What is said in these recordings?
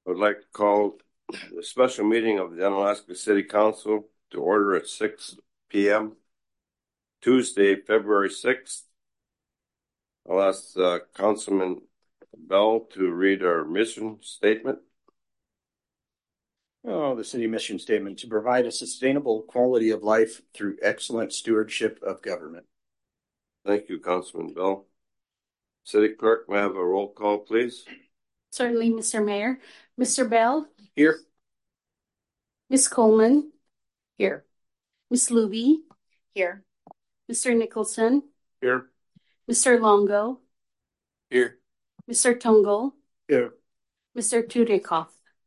I would like to call the special meeting of the Unalaska City Council to order at 6 p.m. Tuesday, February 6th. I'll ask Councilman Bell to read our mission statement. The city mission statement: to provide a sustainable quality of life through excellent stewardship of government. Thank you, Councilman Bell. City Clerk, may I have a roll call, please? Certainly, Mr. Mayor. Mr. Bell? Here. Ms. Coleman? Here. Ms. Luby? Here. Mr. Nicholson? Here. Mr. Longo? Here. Mr. Tungle? Here. Mr. Tudikoff?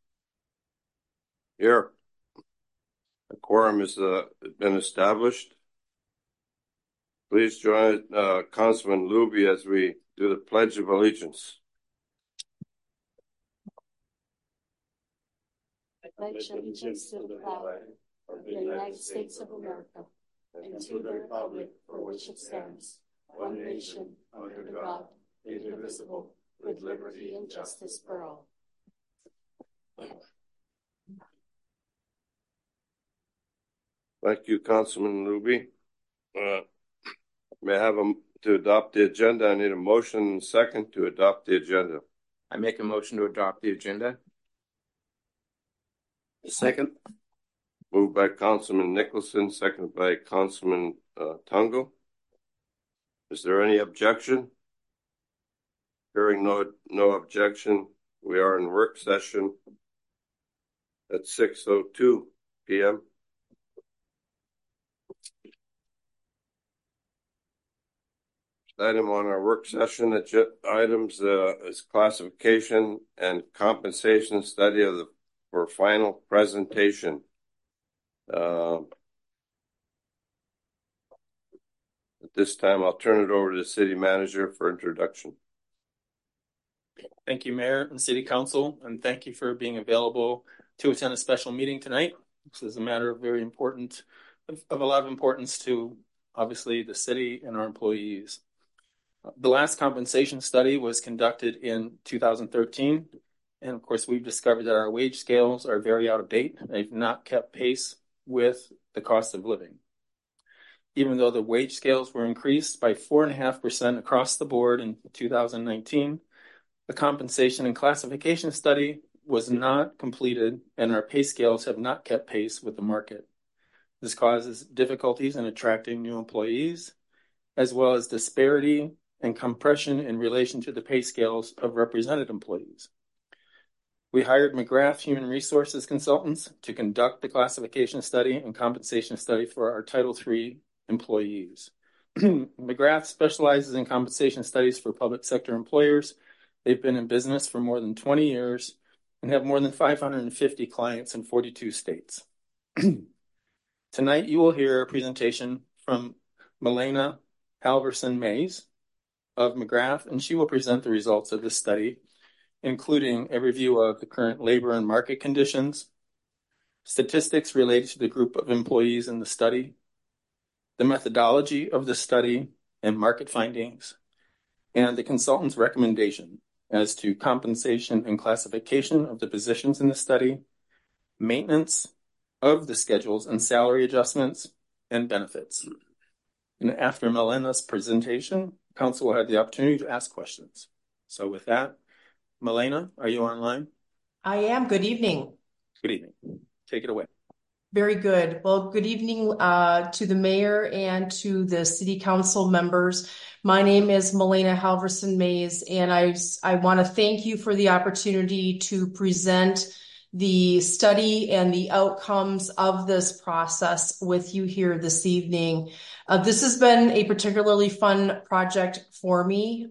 Here. A quorum has been established. Please join Councilman Luby as we do the Pledge of Allegiance. I pledge allegiance to the flag of the United States of America and to the republic for which it stands, one nation, under God, indivisible, with liberty and justice for all. Thank you, Councilman Luby. May I have to adopt the agenda? I need a motion and a second to adopt the agenda. I make a motion to adopt the agenda. Second. Moved by Councilman Nicholson, seconded by Councilman Tungle. Is there any objection? Hearing no objection, we are in work session at 6:02 p.m. Item on our work session items is classification and compensation study for final presentation. At this time, I'll turn it over to the city manager for introduction. Thank you, Mayor and City Council, and thank you for being available to attend a special meeting tonight. This is a matter of a lot of importance to, obviously, the city and our employees. The last compensation study was conducted in 2013, and of course, we've discovered that our wage scales are very out of date. They've not kept pace with the cost of living. Even though the wage scales were increased by 4.5% across the board in 2019, the compensation and classification study was not completed, and our pay scales have not kept pace with the market. This causes difficulties in attracting new employees, as well as disparity and compression in relation to the pay scales of represented employees. We hired McGrath Human Resources Consultants to conduct the classification study and compensation study for our Title III employees. McGrath specializes in compensation studies for public sector employers. They've been in business for more than 20 years and have more than 550 clients in 42 states. Tonight, you will hear a presentation from Milena Halverson-Mays of McGrath, and she will present the results of this study, including a review of the current labor and market conditions, statistics related to the group of employees in the study, the methodology of the study and market findings, and the consultant's recommendation as to compensation and classification of the positions in the study, maintenance of the schedules and salary adjustments, and benefits. And after Milena's presentation, Council will have the opportunity to ask questions. So with that, Milena, are you online? I am. Good evening. Good evening. Take it away. Very good. Well, good evening to the mayor and to the city council members. My name is Milena Halverson-Mays, and I want to thank you for the opportunity to present the study and the outcomes of this process with you here this evening. This has been a particularly fun project for me.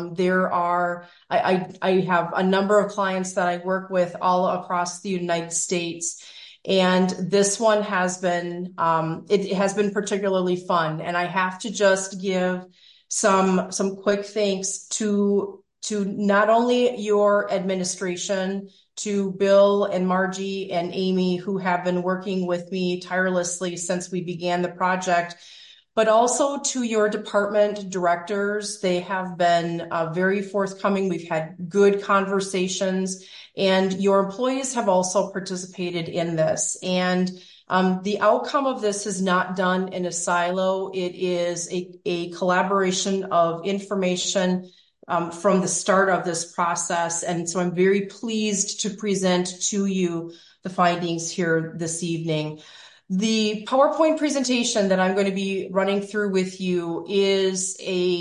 I have a number of clients that I work with all across the United States, and this one has been it has been particularly fun. And I have to just give some quick thanks to not only your administration, to Bill and Margie and Amy, who have been working with me tirelessly since we began the project, but also to your department directors. They have been very forthcoming. We've had good conversations, and your employees have also participated in this. And the outcome of this is not done in a silo. It is a collaboration of information from the start of this process. And so I'm very pleased to present to you the findings here this evening. The PowerPoint presentation that I'm going to be running through with you is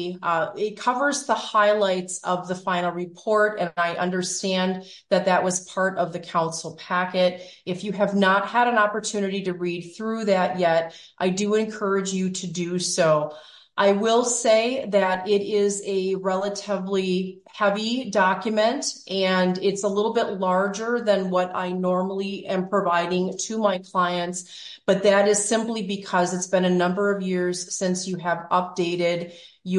it covers the highlights of the final report, and I understand that that was part of the council packet. If you have not had an opportunity to read through that yet, I do encourage you to do so. I will say that it is a relatively heavy document, and it's a little bit larger than what I normally am providing to my clients, but that is simply because it's been a number of years since you have updated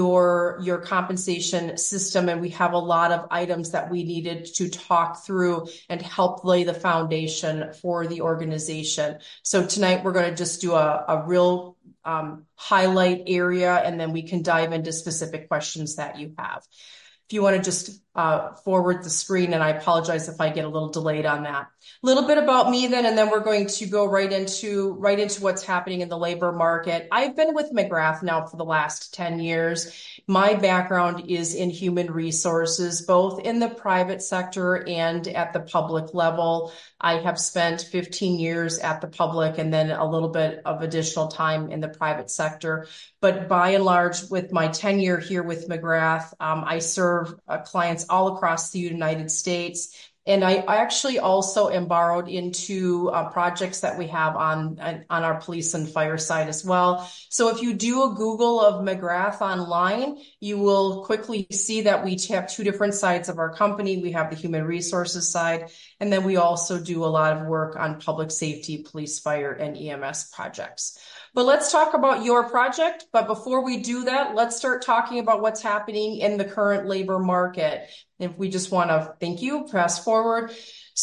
your compensation system, and we have a lot of items that we needed to talk through and help lay the foundation for the organization. So tonight we're going to just do a real highlight area, and then we can dive into specific questions that you have. If you want to just forward the screen, and I apologize if I get a little delayed on that. A little bit about me then, and then we're going to go right into what's happening in the labor market. I've been with McGrath now for the last 10 years. My background is in human resources, both in the private sector and at the public level. I have spent 15 years at the public and then a little bit of additional time in the private sector. But by and large, with my tenure here with McGrath, I serve clients all across the United States. And I actually also am borrowed into projects that we have on our police and fire side as well. So if you do a Google of McGrath online, you will quickly see that we have two different sides of our company. We have the human resources side, and then we also do a lot of work on public safety, police, fire, and EMS projects. But let's talk about your project. But before we do that, let's start talking about what's happening in the current labor market. If we just want to, thank you, press forward.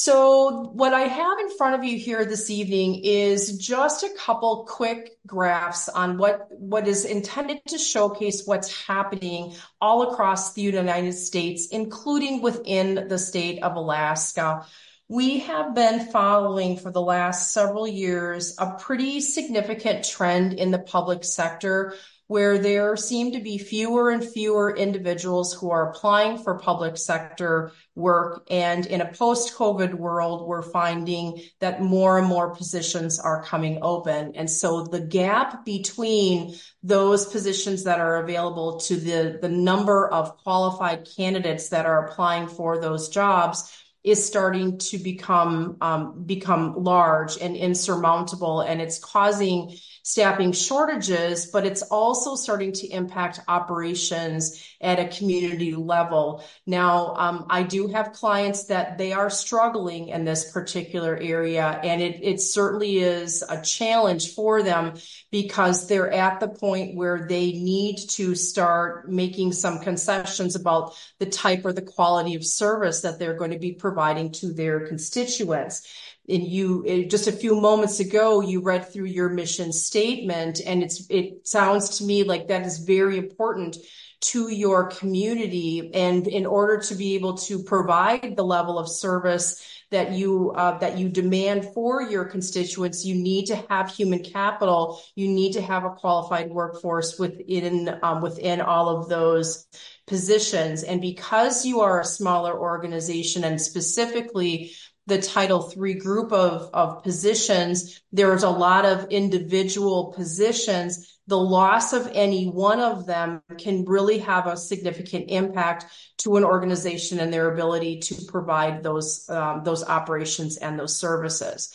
So what I have in front of you here this evening is just a couple quick graphs on what is intended to showcase what's happening all across the United States, including within the state of Alaska. We have been following for the last several years a pretty significant trend in the public sector where there seem to be fewer and fewer individuals who are applying for public sector work. And in a post-COVID world, we're finding that more and more positions are coming open. And so the gap between those positions that are available to the number of qualified candidates that are applying for those jobs is starting to become large and insurmountable, and it's causing staffing shortages, but it's also starting to impact operations at a community level. Now, I do have clients that they are struggling in this particular area, and it certainly is a challenge for them because they're at the point where they need to start making some concessions about the type or the quality of service that they're going to be providing to their constituents. And just a few moments ago, you read through your mission statement, and it sounds to me like that is very important to your community. And in order to be able to provide the level of service that you demand for your constituents, you need to have human capital. You need to have a qualified workforce within all of those positions. And because you are a smaller organization, and specifically the Title III group of positions, there's a lot of individual positions. The loss of any one of them can really have a significant impact to an organization and their ability to provide those operations and those services.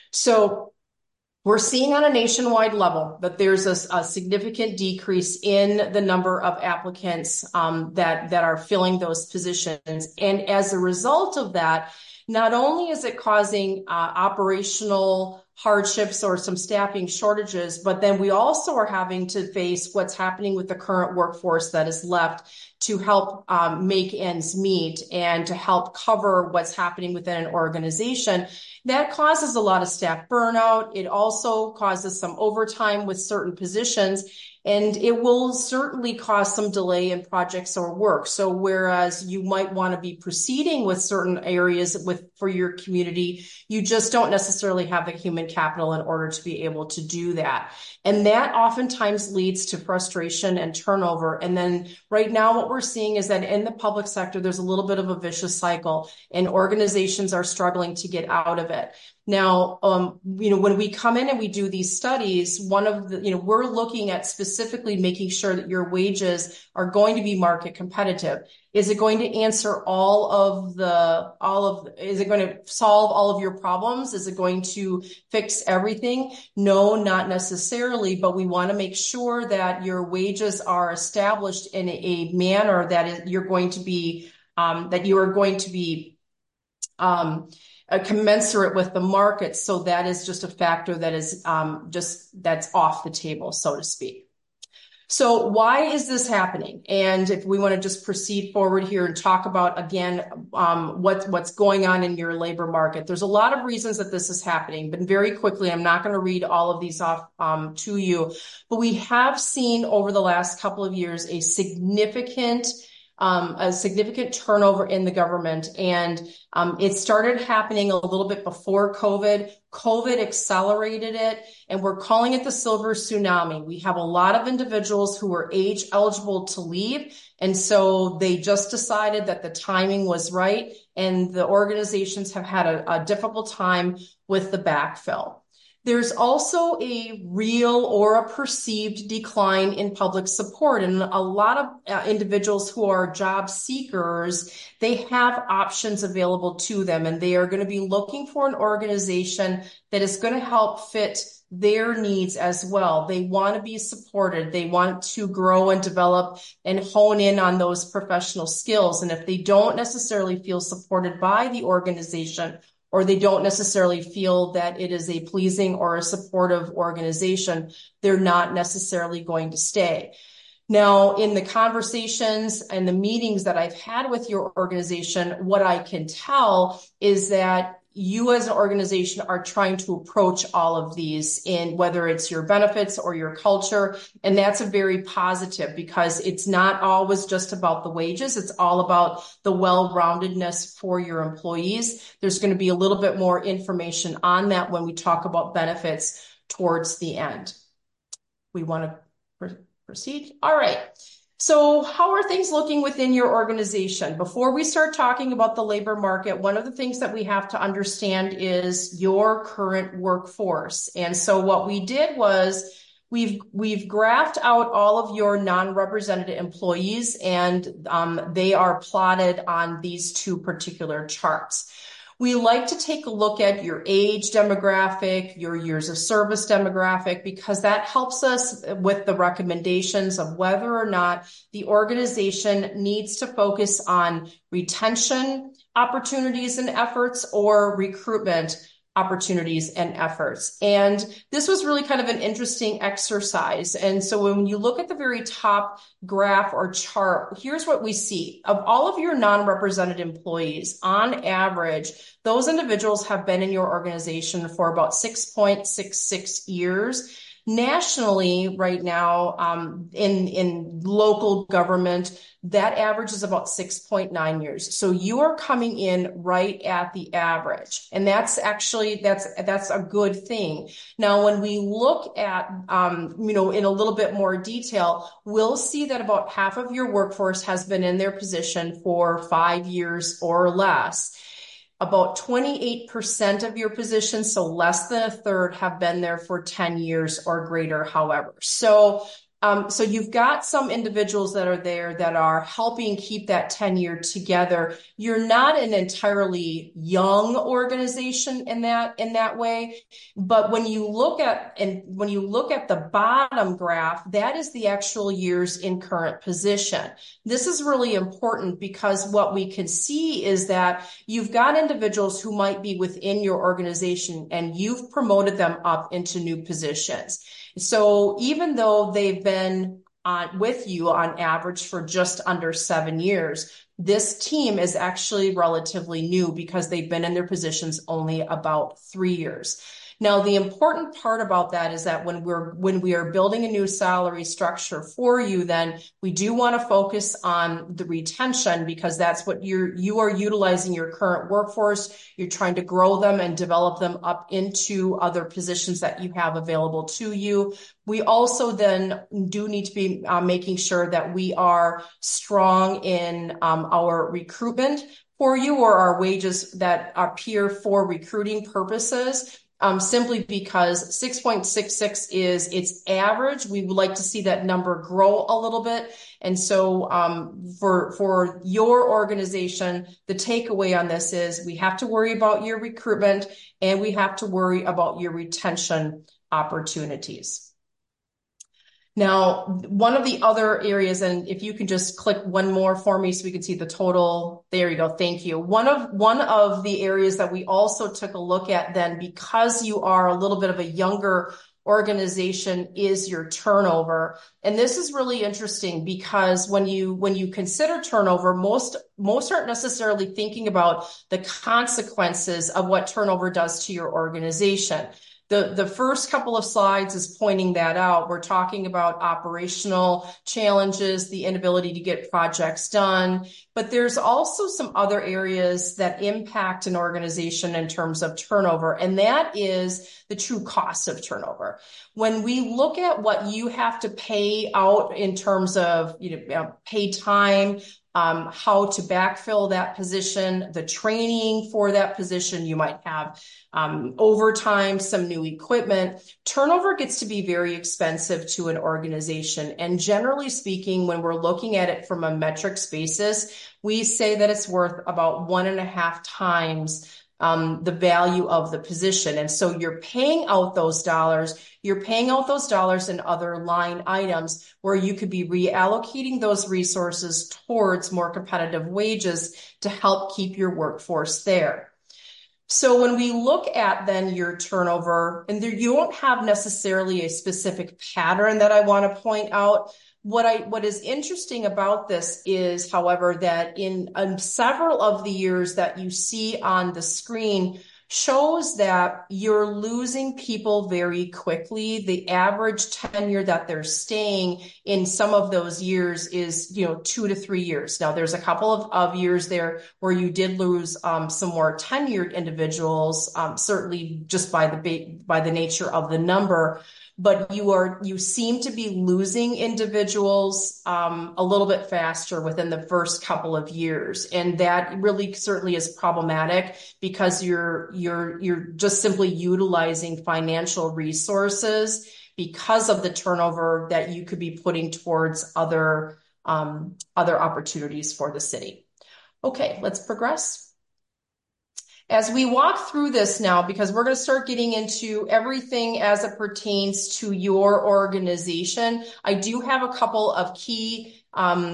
So we're seeing on a nationwide level that there's a significant decrease in the number of applicants that are filling those positions. And as a result of that, not only is it causing operational hardships or some staffing shortages, but then we also are having to face what's happening with the current workforce that is left to help make ends meet and to help cover what's happening within an organization. That causes a lot of staff burnout. It also causes some overtime with certain positions. And it will certainly cause some delay in projects or work. So whereas you might want to be proceeding with certain areas for your community, you just don't necessarily have the human capital in order to be able to do that. And that oftentimes leads to frustration and turnover. And then right now what we're seeing is that in the public sector, there's a little bit of a vicious cycle, and organizations are struggling to get out of it. Now, when we come in and we do these studies, we're looking at specifically making sure that your wages are going to be market competitive. Is it going to answer is it going to solve all of your problems? Is it going to fix everything? No, not necessarily, but we want to make sure that your wages are established in a manner that you are going to be commensurate with the market. So that is just a factor that is that's off the table, so to speak. So why is this happening? And if we want to just proceed forward here and talk about, again, what's going on in your labor market, there's a lot of reasons that this is happening, but very quickly, I'm not going to read all of these off to you, but we have seen over the last couple of years a significant turnover in the government. And it started happening a little bit before COVID. COVID accelerated it, and we're calling it the silver tsunami. We have a lot of individuals who are age eligible to leave, and so they just decided that the timing was right, and the organizations have had a difficult time with the backfill. There's also a real or a perceived decline in public support. And a lot of individuals who are job seekers, they have options available to them, and they are going to be looking for an organization that is going to help fit their needs as well. They want to be supported. They want to grow and develop and hone in on those professional skills. And if they don't necessarily feel supported by the organization, or they don't necessarily feel that it is a pleasing or a supportive organization, they're not necessarily going to stay. Now, in the conversations and the meetings that I've had with your organization, what I can tell is that you as an organization are trying to approach all of these in whether it's your benefits or your culture. And that's a very positive, because it's not always just about the wages. It's all about the well-roundedness for your employees. There's going to be a little bit more information on that when we talk about benefits towards the end. We want to proceed. All right. So how are things looking within your organization? Before we start talking about the labor market, one of the things that we have to understand is your current workforce. And so what we did was we've graphed out all of your non-represented employees, and they are plotted on these two particular charts. We like to take a look at your age demographic, your years of service demographic, because that helps us with the recommendations of whether or not the organization needs to focus on retention opportunities and efforts or recruitment opportunities and efforts. And this was really kind of an interesting exercise. And so when you look at the very top graph or chart, here's what we see. Of all of your non-represented employees, on average, those individuals have been in your organization for about 6.66 years. Nationally, right now, in local government, that average is about 6.9 years. So you are coming in right at the average. And that's a good thing. Now, when we look at, in a little bit more detail, we'll see that about half of your workforce has been in their position for 5 years or less. About 28% of your positions, so less than a third, have been there for 10 years or greater, however. So you've got some individuals that are there that are helping keep that tenure together. You're not an entirely young organization in that way, but when you look at the bottom graph, that is the actual years in current position. This is really important because what we can see is that you've got individuals who might be within your organization and you've promoted them up into new positions. So even though they've been with you on average for just under 7 years, this team is actually relatively new because they've been in their positions only about 3 years. Now, the important part about that is that when we are building a new salary structure for you, then we do want to focus on the retention, because that's what you are utilizing your current workforce. You're trying to grow them and develop them up into other positions that you have available to you. We also then do need to be making sure that we are strong in our recruitment for you, or our wages that appear for recruiting purposes. Simply because 6.66 is its average. We would like to see that number grow a little bit. And so for your organization, the takeaway on this is we have to worry about your recruitment, and we have to worry about your retention opportunities. Now, one of the other areas, and if you can just click one more for me so we can see the total. There you go. Thank you. One of the areas that we also took a look at then, because you are a little bit of a younger organization, is your turnover. And this is really interesting because when you consider turnover, most aren't necessarily thinking about the consequences of what turnover does to your organization. The first couple of slides is pointing that out. We're talking about operational challenges, the inability to get projects done, but there's also some other areas that impact an organization in terms of turnover, and that is the true cost of turnover. When we look at what you have to pay out in terms of pay time, how to backfill that position, the training for that position, you might have overtime, some new equipment. Turnover gets to be very expensive to an organization. And generally speaking, when we're looking at it from a metrics basis, we say that it's worth about 1.5 times the value of the position. And so you're paying out those dollars. You're paying out those dollars in other line items where you could be reallocating those resources towards more competitive wages to help keep your workforce there. So when we look at then your turnover, and there, you won't have necessarily a specific pattern that I want to point out. What is interesting about this is, however, that in several of the years that you see on the screen shows that you're losing people very quickly. The average tenure that they're staying in some of those years is 2 to 3 years. Now, there's a couple of years there where you did lose some more tenured individuals, certainly just by the nature of the number. But you seem to be losing individuals a little bit faster within the first couple of years, and that really certainly is problematic because you're just simply utilizing financial resources because of the turnover that you could be putting towards other opportunities for the city. Okay, let's progress. As we walk through this now, because we're going to start getting into everything as it pertains to your organization, I do have a couple of key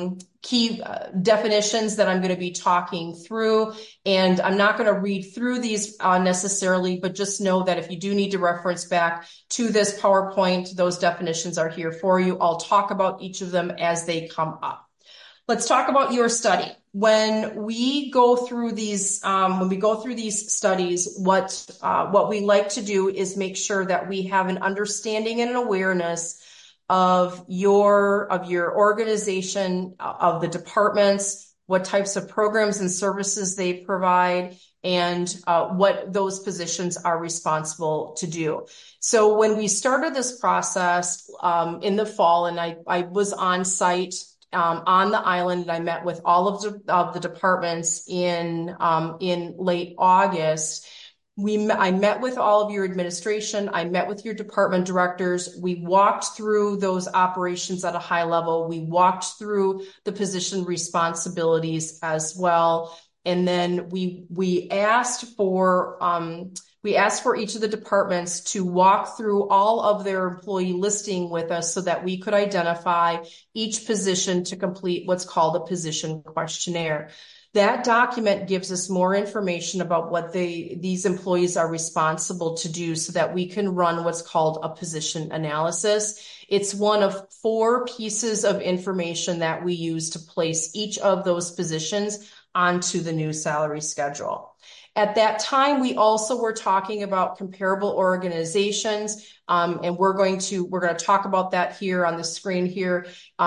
definitions that I'm going to be talking through, and I'm not going to read through these necessarily, but just know that if you do need to reference back to this PowerPoint, those definitions are here for you. I'll talk about each of them as they come up. Let's talk about your study. When we go through these studies, what we like to do is make sure that we have an understanding and an awareness of your organization, of the departments, what types of programs and services they provide, and what those positions are responsible to do. So when we started this process in the fall, and I was on site on the island, and I met with all of the departments in late August. I met with all of your administration. I met with your department directors. We walked through those operations at a high level. We walked through the position responsibilities as well. And then we asked for each of the departments to walk through all of their employee listing with us so that we could identify each position to complete what's called a position questionnaire. That document gives us more information about what these employees are responsible to do so that we can run what's called a position analysis. It's one of 4 pieces of information that we use to place each of those positions onto the new salary schedule. At that time, we also were talking about comparable organizations, and we're going to talk about that here on the screen here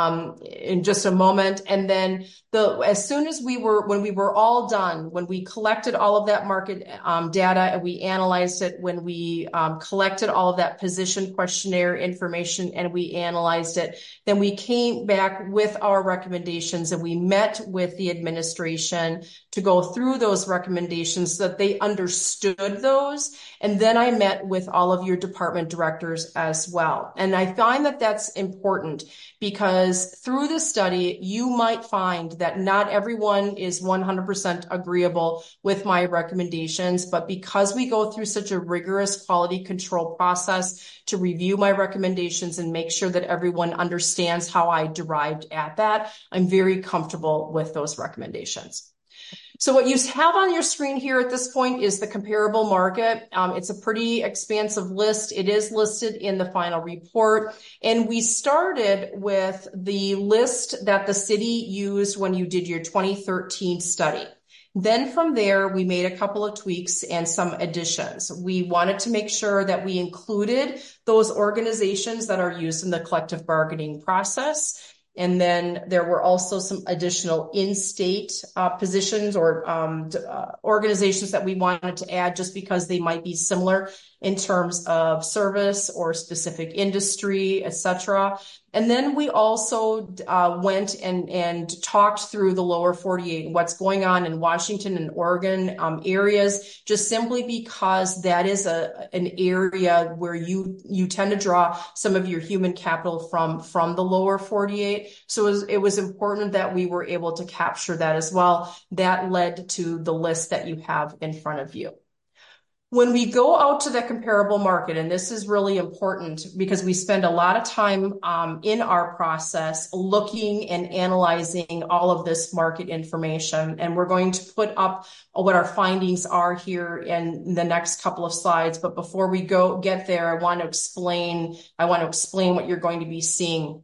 in just a moment. And then as soon as when we were all done, when we collected all of that market data and we analyzed it, when we collected all of that position questionnaire information and we analyzed it, then we came back with our recommendations and we met with the administration to go through those recommendations so that they understood those. And then I met with all of your department directors as well. And I find that that's important because through the study, you might find that not everyone is 100% agreeable with my recommendations, but because we go through such a rigorous quality control process to review my recommendations and make sure that everyone understands how I derived at that, I'm very comfortable with those recommendations. So what you have on your screen here at this point is the comparable market. It's a pretty expansive list. It is listed in the final report. And we started with the list that the city used when you did your 2013 study. Then from there, we made a couple of tweaks and some additions. We wanted to make sure that we included those organizations that are used in the collective bargaining process. And then there were also some additional in-state positions or organizations that we wanted to add just because they might be similar in terms of service or specific industry, etc. And then we also went and talked through the lower 48 and what's going on in Washington and Oregon areas, just simply because that is an area where you tend to draw some of your human capital from the lower 48. So it was important that we were able to capture that as well. That led to the list that you have in front of you. When we go out to the comparable market, and this is really important because we spend a lot of time in our process looking and analyzing all of this market information, and we're going to put up what our findings are here in the next couple of slides. But before we get there, I want to explain what you're going to be seeing.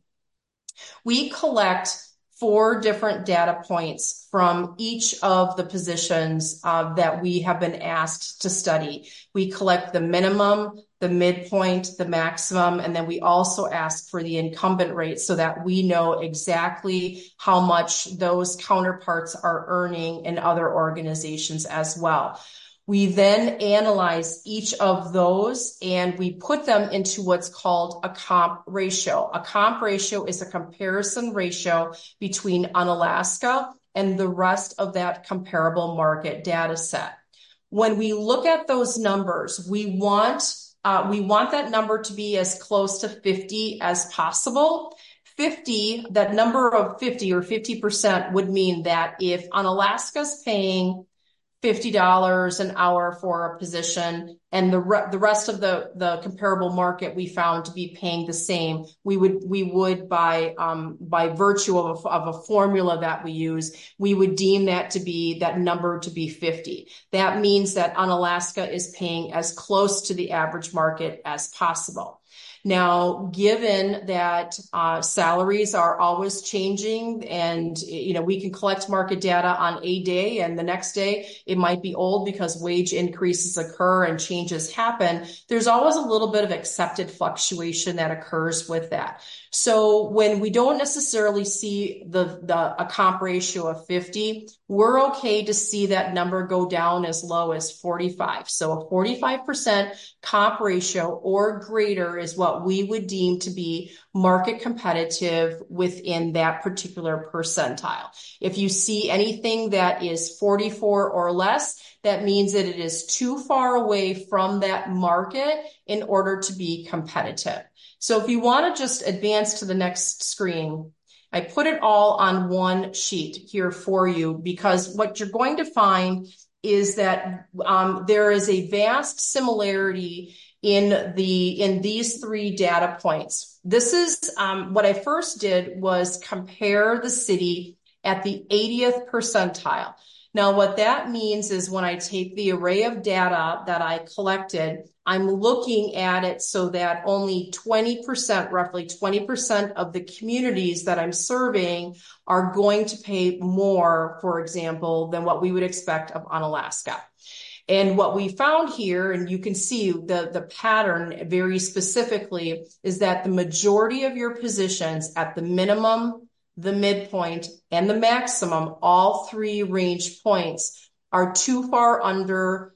We collect 4 different data points from each of the positions that we have been asked to study. We collect the minimum, the midpoint, the maximum, and then we also ask for the incumbent rate so that we know exactly how much those counterparts are earning in other organizations as well. We then analyze each of those and we put them into what's called a comp ratio. A comp ratio is a comparison ratio between Unalaska and the rest of that comparable market data set. When we look at those numbers, we want that number to be as close to 50 as possible. 50, that number of 50 or 50% would mean that if Unalaska's paying $50 an hour for a position and the rest of the comparable market we found to be paying the same, we would by virtue of a formula that we use, we would deem that number to be 50. That means that Unalaska is paying as close to the average market as possible. Now, given that salaries are always changing and, we can collect market data on a day and the next day it might be old because wage increases occur and changes happen, there's always a little bit of accepted fluctuation that occurs with that. So when we don't necessarily see a comp ratio of 50, we're okay to see that number go down as low as 45. So a 45% comp ratio or greater is what we would deem to be market competitive within that particular percentile. If you see anything that is 44 or less, that means that it is too far away from that market in order to be competitive. So if you want to just advance to the next screen, I put it all on one sheet here for you because what you're going to find is that there is a vast similarity in these 3 data points. This is what I first did was compare the city at the 80th percentile. Now, what that means is when I take the array of data that I collected, I'm looking at it so that only 20%, roughly 20% of the communities that I'm serving are going to pay more, for example, than what we would expect of Unalaska. And what we found here, and you can see the pattern very specifically, is that the majority of your positions at the minimum, the midpoint, and the maximum, all three range points, are too far under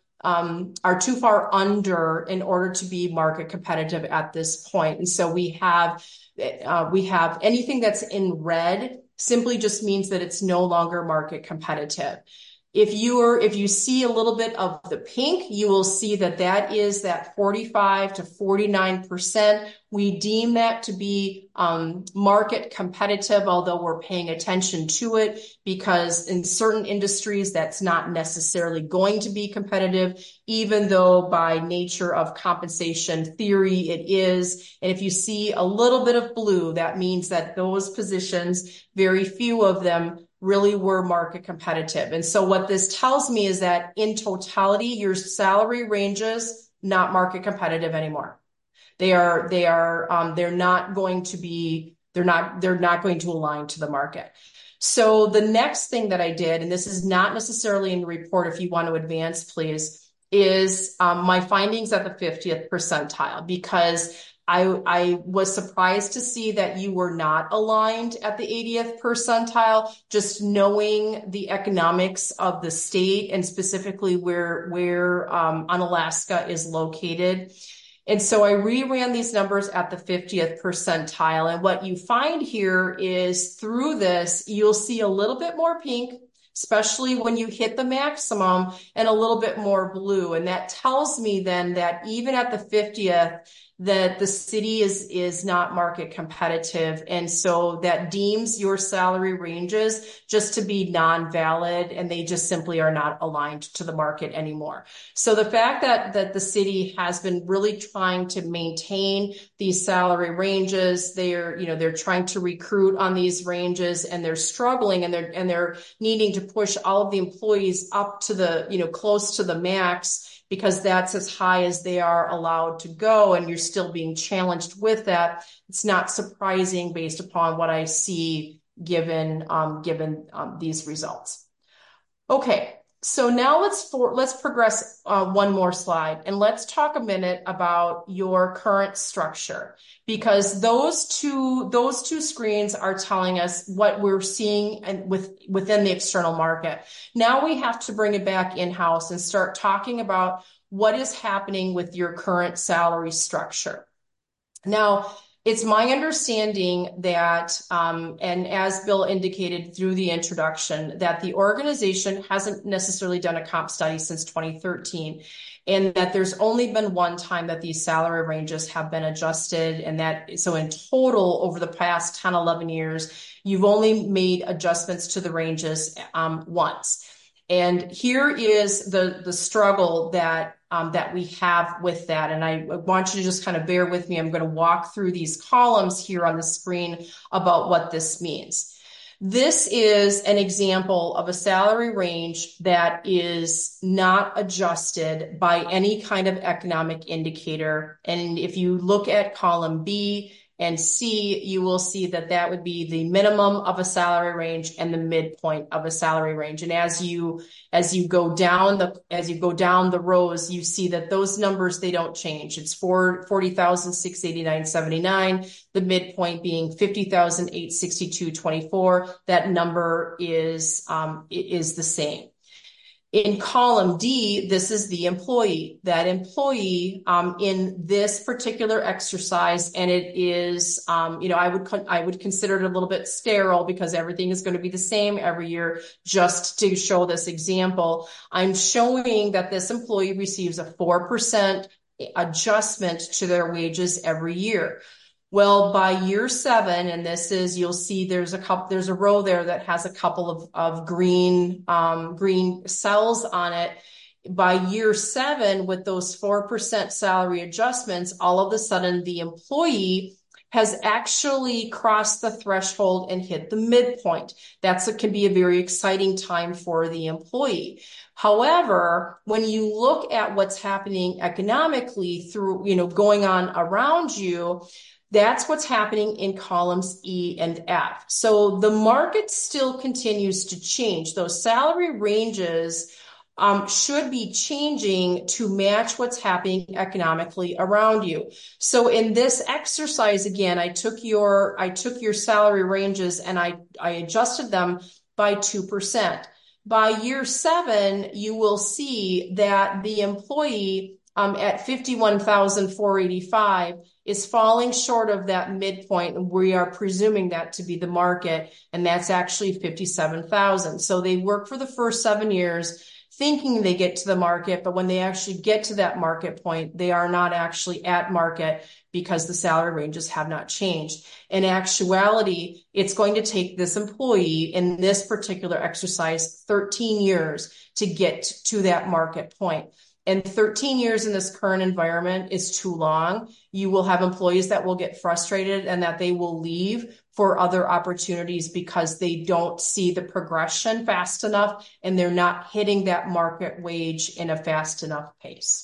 in order to be market competitive at this point. And so we have anything that's in red simply just means that it's no longer market competitive. If you see a little bit of the pink, you will see that is that 45 to 49%. We deem that to be market competitive, although we're paying attention to it, because in certain industries that's not necessarily going to be competitive, even though by nature of compensation theory it is. And if you see a little bit of blue, that means that those positions, very few of them, really were market competitive. And so what this tells me is that in totality, your salary ranges not market competitive anymore. They're not going to align to the market. So the next thing that I did, and this is not necessarily in the report, if you want to advance, please, is my findings at the 50th percentile, because I was surprised to see that you were not aligned at the 80th percentile, just knowing the economics of the state and specifically where Unalaska is located. And so I reran these numbers at the 50th percentile. And what you find here is through this, you'll see a little bit more pink, especially when you hit the maximum, and a little bit more blue. And that tells me then that even at the 50th, that the city is not market competitive. And so that deems your salary ranges just to be non-valid, and they just simply are not aligned to the market anymore. So the fact that the city has been really trying to maintain these salary ranges, they're trying to recruit on these ranges, and they're struggling, and they're needing to push all of the employees up to the, close to the max, because that's as high as they are allowed to go, and you're still being challenged with that. It's not surprising based upon what I see given these results. Okay, so now let's progress one more slide, and let's talk a minute about your current structure, because those two screens are telling us what we're seeing within the external market. Now we have to bring it back in-house and start talking about what is happening with your current salary structure. Now, it's my understanding that, and as Bill indicated through the introduction, that the organization hasn't necessarily done a comp study since 2013, and that there's only been one time that these salary ranges have been adjusted, and that so in total over the past 10, 11 years, you've only made adjustments to the ranges once. And here is the struggle that we have with that. And I want you to just kind of bear with me. I'm going to walk through these columns here on the screen about what this means. This is an example of a salary range that is not adjusted by any kind of economic indicator. And if you look at column B and C, you will see that would be the minimum of a salary range and the midpoint of a salary range. And as you go down the rows, you see that those numbers, they don't change. It's $40,689.79. The midpoint being $50,862.24. That number is the same. In column D, this is the employee. That employee in this particular exercise, and it is, I would consider it a little bit sterile because everything is going to be the same every year. Just to show this example, I'm showing that this employee receives a 4% adjustment to their wages every year. Well, by year 7, and this is, you'll see there's a row there that has a couple of green cells on it. By year 7, with those 4% salary adjustments, all of a sudden the employee has actually crossed the threshold and hit the midpoint. Can be a very exciting time for the employee. However, when you look at what's happening economically through, going on around you, that's what's happening in columns E and F. So the market still continues to change. Those salary ranges should be changing to match what's happening economically around you. So in this exercise, again, I took your salary ranges and I adjusted them by 2%. By year 7, you will see that the employee at 51,485 is falling short of that midpoint, and we are presuming that to be the market, and that's actually 57,000. So they work for the first 7 years thinking they get to the market, but when they actually get to that market point, they are not actually at market because the salary ranges have not changed. In actuality, it's going to take this employee in this particular exercise 13 years to get to that market point. And 13 years in this current environment is too long. You will have employees that will get frustrated and that they will leave for other opportunities because they don't see the progression fast enough and they're not hitting that market wage in a fast enough pace.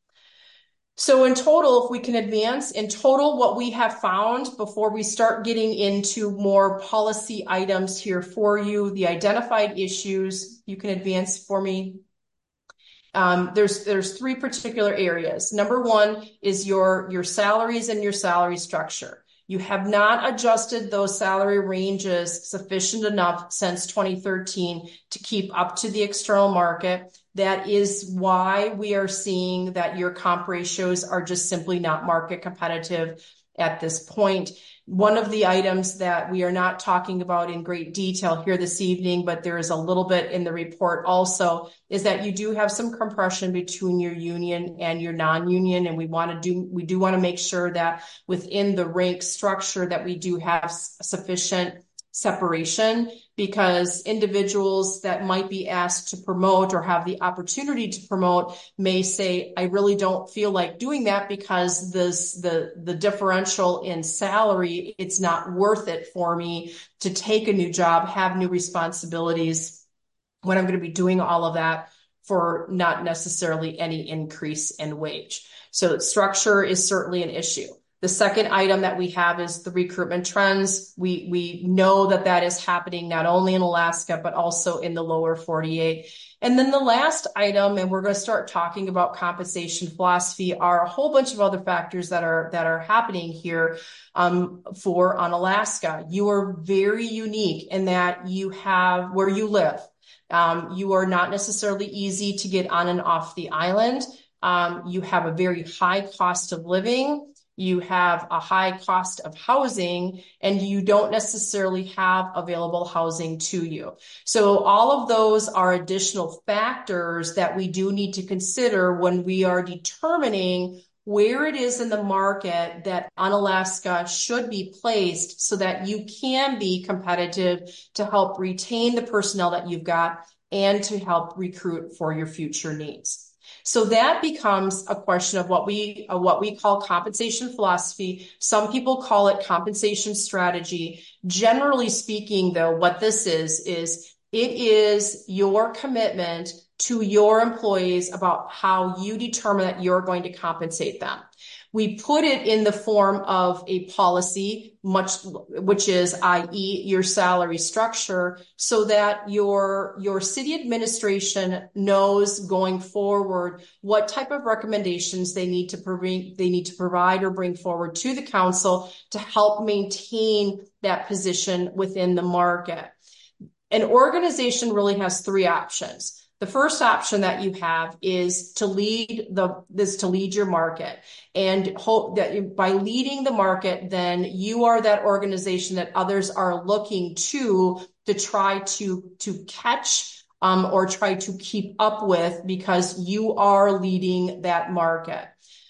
So in total, if we can advance, in total, what we have found before we start getting into more policy items here for you, the identified issues, you can advance for me. There's 3 particular areas. Number 1 is your salaries and your salary structure. You have not adjusted those salary ranges sufficient enough since 2013 to keep up to the external market. That is why we are seeing that your comp ratios are just simply not market competitive at this point. One of the items that we are not talking about in great detail here this evening, but there is a little bit in the report also, is that you do have some compression between your union and your non-union, and we do want to make sure that within the rank structure that we do have sufficient separation, because individuals that might be asked to promote or have the opportunity to promote may say, I really don't feel like doing that because the differential in salary, it's not worth it for me to take a new job, have new responsibilities when I'm going to be doing all of that for not necessarily any increase in wage. So structure is certainly an issue. The second item that we have is the recruitment trends. We know that is happening not only in Alaska, but also in the lower 48. And then the last item, and we're going to start talking about compensation philosophy, are a whole bunch of other factors that are happening here on Alaska. You are very unique in that you have where you live. You are not necessarily easy to get on and off the island. You have a very high cost of living. You have a high cost of housing, and you don't necessarily have available housing to you. So all of those are additional factors that we do need to consider when we are determining where it is in the market that Unalaska should be placed so that you can be competitive to help retain the personnel that you've got and to help recruit for your future needs. So that becomes a question of what we call compensation philosophy. Some people call it compensation strategy. Generally speaking, though, what this is it is your commitment to your employees about how you determine that you're going to compensate them. We put it in the form of a policy, which is, i.e., your salary structure, so that your city administration knows going forward what type of recommendations they need to provide or bring forward to the council to help maintain that position within the market. An organization really has 3 options. The first option that you have is to lead your market, and hope that by leading the market, then you are that organization that others are looking to try to catch or try to keep up with because you are leading that market.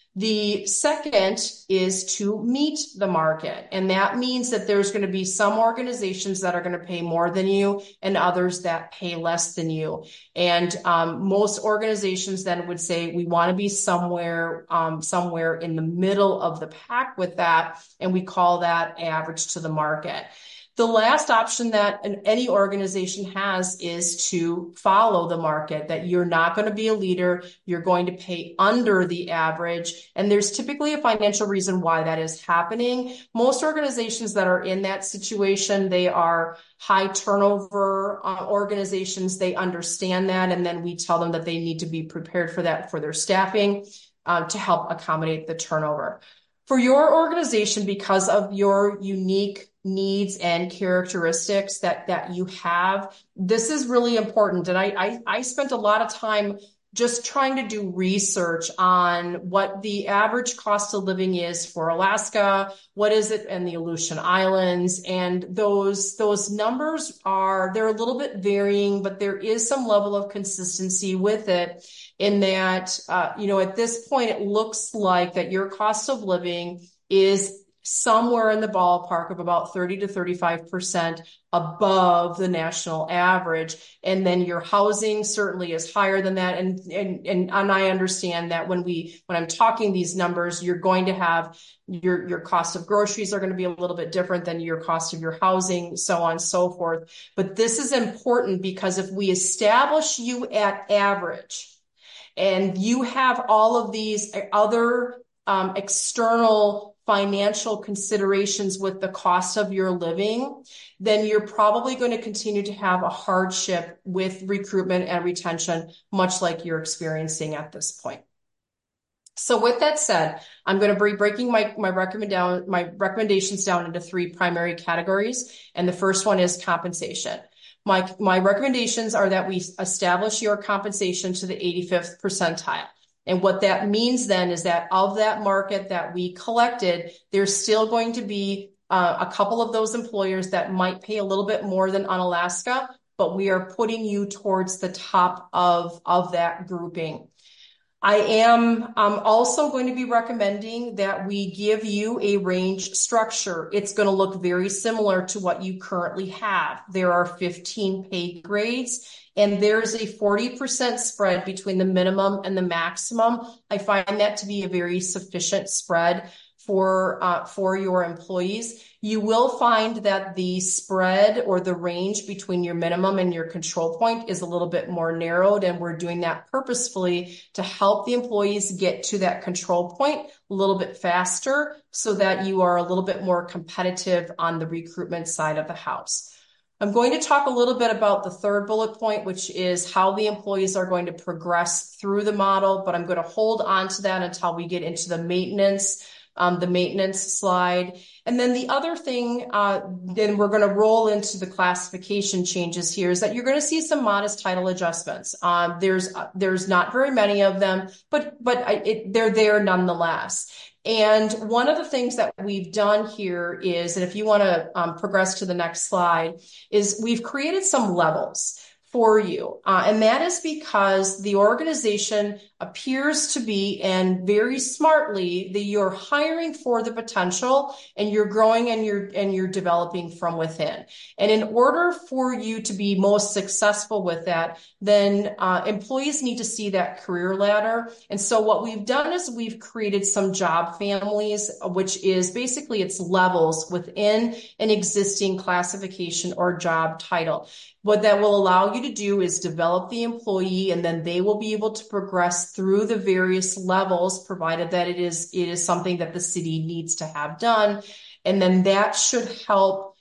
The second is to meet the market, and that means that there's going to be some organizations that are going to pay more than you and others that pay less than you. And most organizations then would say we want to be somewhere in the middle of the pack with that, and we call that average to the market. The last option that any organization has is to follow the market, that you're not going to be a leader, you're going to pay under the average, and there's typically a financial reason why that is happening. Most organizations that are in that situation, they are high turnover organizations. They understand that, and then we tell them that they need to be prepared for that for their staffing to help accommodate the turnover. For your organization, because of your unique needs and characteristics that you have, this is really important. And I spent a lot of time just trying to do research on what the average cost of living is for Alaska, what is it in the Aleutian Islands, and those numbers they're a little bit varying, but there is some level of consistency with it, in that at this point it looks like that your cost of living is somewhere in the ballpark of about 30 to 35% above the national average. And then your housing certainly is higher than that. And I understand that when I'm talking these numbers, you're going to have your cost of groceries are going to be a little bit different than your cost of your housing, so on and so forth. But this is important because if we establish you at average and you have all of these other external financial considerations with the cost of your living, then you're probably going to continue to have a hardship with recruitment and retention, much like you're experiencing at this point. So with that said, I'm going to be breaking my recommendations down into three primary categories. And the first one is compensation. My recommendations are that we establish your compensation to the 85th percentile. And what that means then is that of that market that we collected, there's still going to be a couple of those employers that might pay a little bit more than Unalaska, but we are putting you towards the top of that grouping. I am also going to be recommending that we give you a range structure. It's going to look very similar to what you currently have. There are 15 pay grades, and there's a 40% spread between the minimum and the maximum. I find that to be a very sufficient spread for your employees. You will find that the spread or the range between your minimum and your control point is a little bit more narrowed, and we're doing that purposefully to help the employees get to that control point a little bit faster so that you are a little bit more competitive on the recruitment side of the house. I'm going to talk a little bit about the third bullet point, which is how the employees are going to progress through the model, but I'm going to hold on to that until we get into the maintenance slide. And then the other thing, then we're going to roll into the classification changes here, is that you're going to see some modest title adjustments. There's not very many of them, but they're there nonetheless. And one of the things that we've done here is, and if you want to progress to the next slide, is we've created some levels for you. And that is because the organization appears to be, and very smartly, that you're hiring for the potential and you're growing and you're developing from within. And in order for you to be most successful with that, then employees need to see that career ladder. And so what we've done is we've created some job families, which is basically it's levels within an existing classification or job title. What that will allow you to do is develop the employee, and then they will be able to progress through the various levels, provided that it is something that the city needs to have done. And then that should help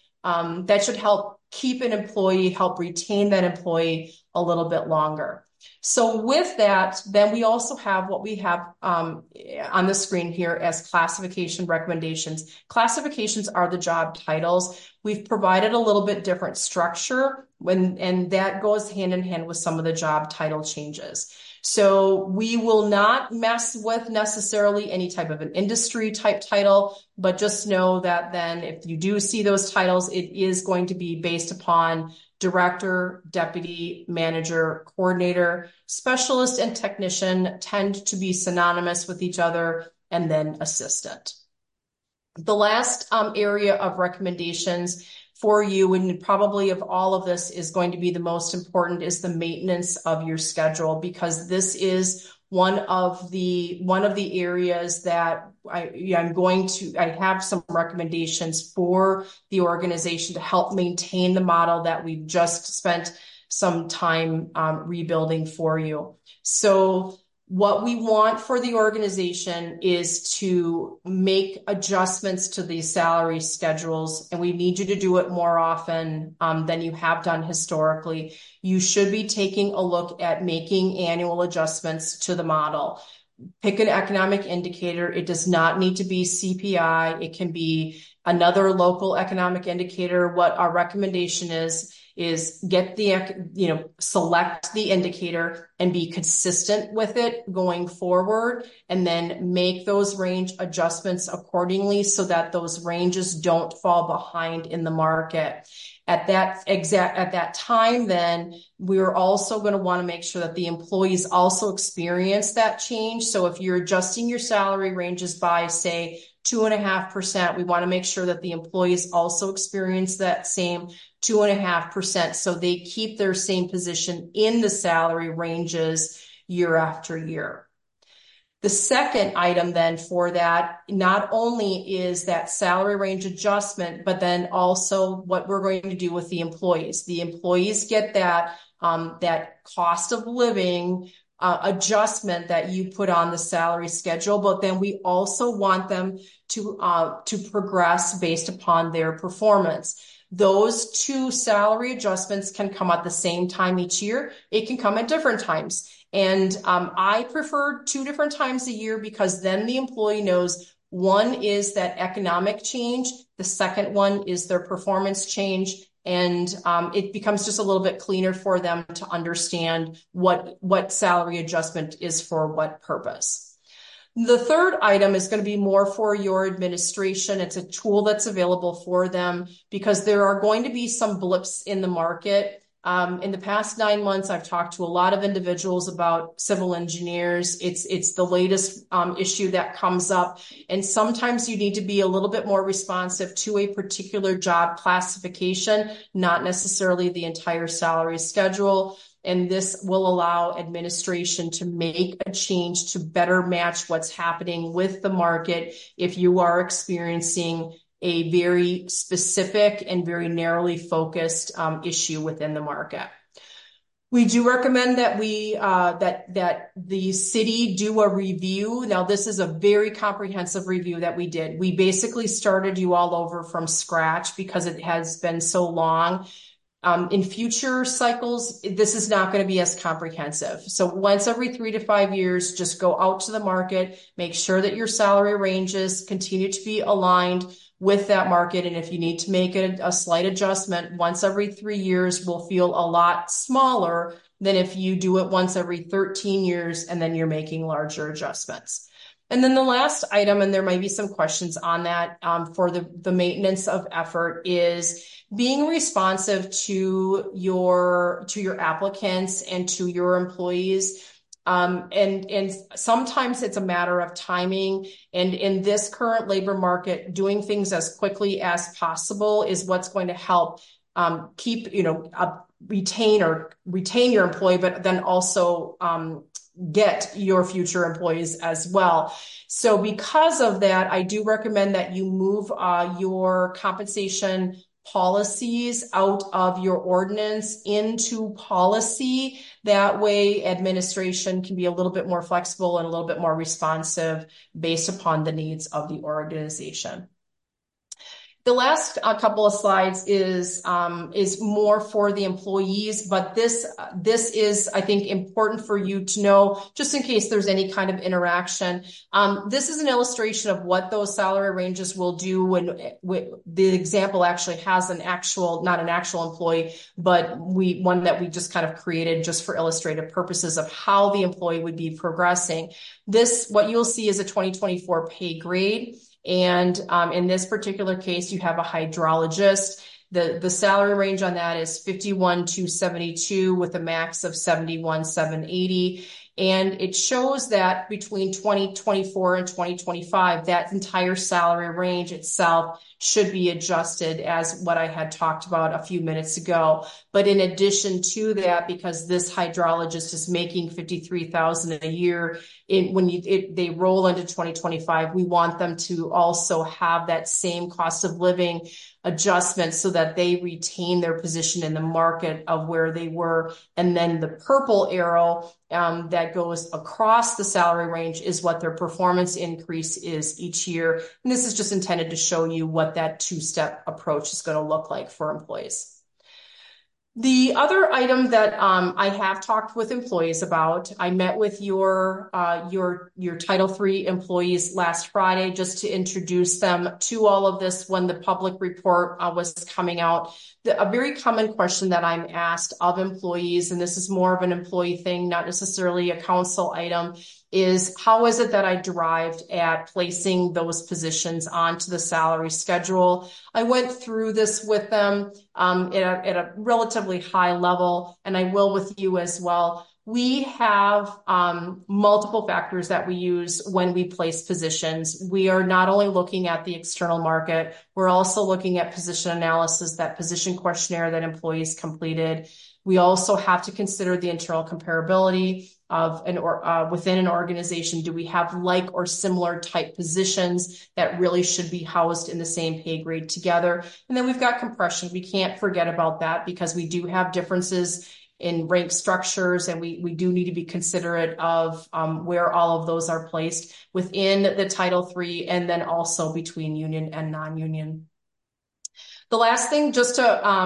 keep an employee, help retain that employee a little bit longer. So with that, then we also have what we have on the screen here as classification recommendations. Classifications are the job titles. We've provided a little bit different structure and that goes hand in hand with some of the job title changes. So we will not mess with necessarily any type of an industry type title, but just know that then if you do see those titles, it is going to be based upon director, deputy, manager, coordinator, specialist, and technician tend to be synonymous with each other, and then assistant. The last area of recommendations for you, and probably of all of this is going to be the most important, is the maintenance of your schedule, because this is one of the areas that I have some recommendations for the organization to help maintain the model that we've just spent some time rebuilding for you. So what we want for the organization is to make adjustments to these salary schedules, and we need you to do it more often than you have done historically. You should be taking a look at making annual adjustments to the model. Pick an economic indicator. It does not need to be CPI. It can be another local economic indicator. What our recommendation is get select the indicator and be consistent with it going forward, and then make those range adjustments accordingly so that those ranges don't fall behind in the market. At that time, then we're also going to want to make sure that the employees also experience that change. So if you're adjusting your salary ranges by, say, 2.5%, we want to make sure that the employees also experience that same 2.5%, so they keep their same position in the salary ranges year after year. The second item then for that, not only is that salary range adjustment, but then also what we're going to do with the employees. The employees get that cost of living adjustment that you put on the salary schedule, but then we also want them to progress based upon their performance. Those two salary adjustments can come at the same time each year. It can come at different times. And I prefer 2 different times a year, because then the employee knows one is that economic change, the second one is their performance change, and it becomes just a little bit cleaner for them to understand what salary adjustment is for what purpose. The third item is going to be more for your administration. It's a tool that's available for them because there are going to be some blips in the market. In the past 9 months, I've talked to a lot of individuals about civil engineers. It's the latest issue that comes up. And sometimes you need to be a little bit more responsive to a particular job classification, not necessarily the entire salary schedule. And this will allow administration to make a change to better match what's happening with the market if you are experiencing a very specific and very narrowly focused issue within the market. We do recommend that that the city do a review. Now, this is a very comprehensive review that we did. We basically started you all over from scratch because it has been so long. In future cycles, this is not going to be as comprehensive. So once every 3 to 5 years, just go out to the market, make sure that your salary ranges continue to be aligned with that market. And if you need to make a slight adjustment, once every 3 years will feel a lot smaller than if you do it once every 13 years and then you're making larger adjustments. And then the last item, and there might be some questions on that for the maintenance of effort, is being responsive to your applicants and to your employees. And sometimes it's a matter of timing. And in this current labor market, doing things as quickly as possible is what's going to help retain your employee, but then also get your future employees as well. So because of that, I do recommend that you move your compensation policies out of your ordinance into policy. That way administration can be a little bit more flexible and a little bit more responsive based upon the needs of the organization. The last couple of slides is more for the employees, but this is, I think, important for you to know, just in case there's any kind of interaction. This is an illustration of what those salary ranges will do when the example actually has not an actual employee, but one that we just kind of created just for illustrative purposes of how the employee would be progressing. What you'll see is a 2024 pay grade. And in this particular case, you have a hydrologist. The salary range on that is 51,272 with a max of 71,780. And it shows that between 2024 and 2025, that entire salary range itself should be adjusted as what I had talked about a few minutes ago. But in addition to that, because this hydrologist is making $53,000 a year, they roll into 2025, we want them to also have that same cost of living adjustment so that they retain their position in the market of where they were. And then the purple arrow that goes across the salary range is what their performance increase is each year. And this is just intended to show you what that two-step approach is going to look like for employees. The other item that I have talked with employees about, I met with your Title III employees last Friday just to introduce them to all of this when the public report was coming out. A very common question that I'm asked of employees, and this is more of an employee thing, not necessarily a council item, is how is it that I derived at placing those positions onto the salary schedule? I went through this with them at a relatively high level, and I will with you as well. We have multiple factors that we use when we place positions. We are not only looking at the external market, we're also looking at position analysis, that position questionnaire that employees completed. We also have to consider the internal comparability of within an organization. Do we have like or similar type positions that really should be housed in the same pay grade together? And then we've got compression. We can't forget about that because we do have differences in rank structures, and we do need to be considerate of where all of those are placed within the Title III and then also between union and non-union. The last thing, just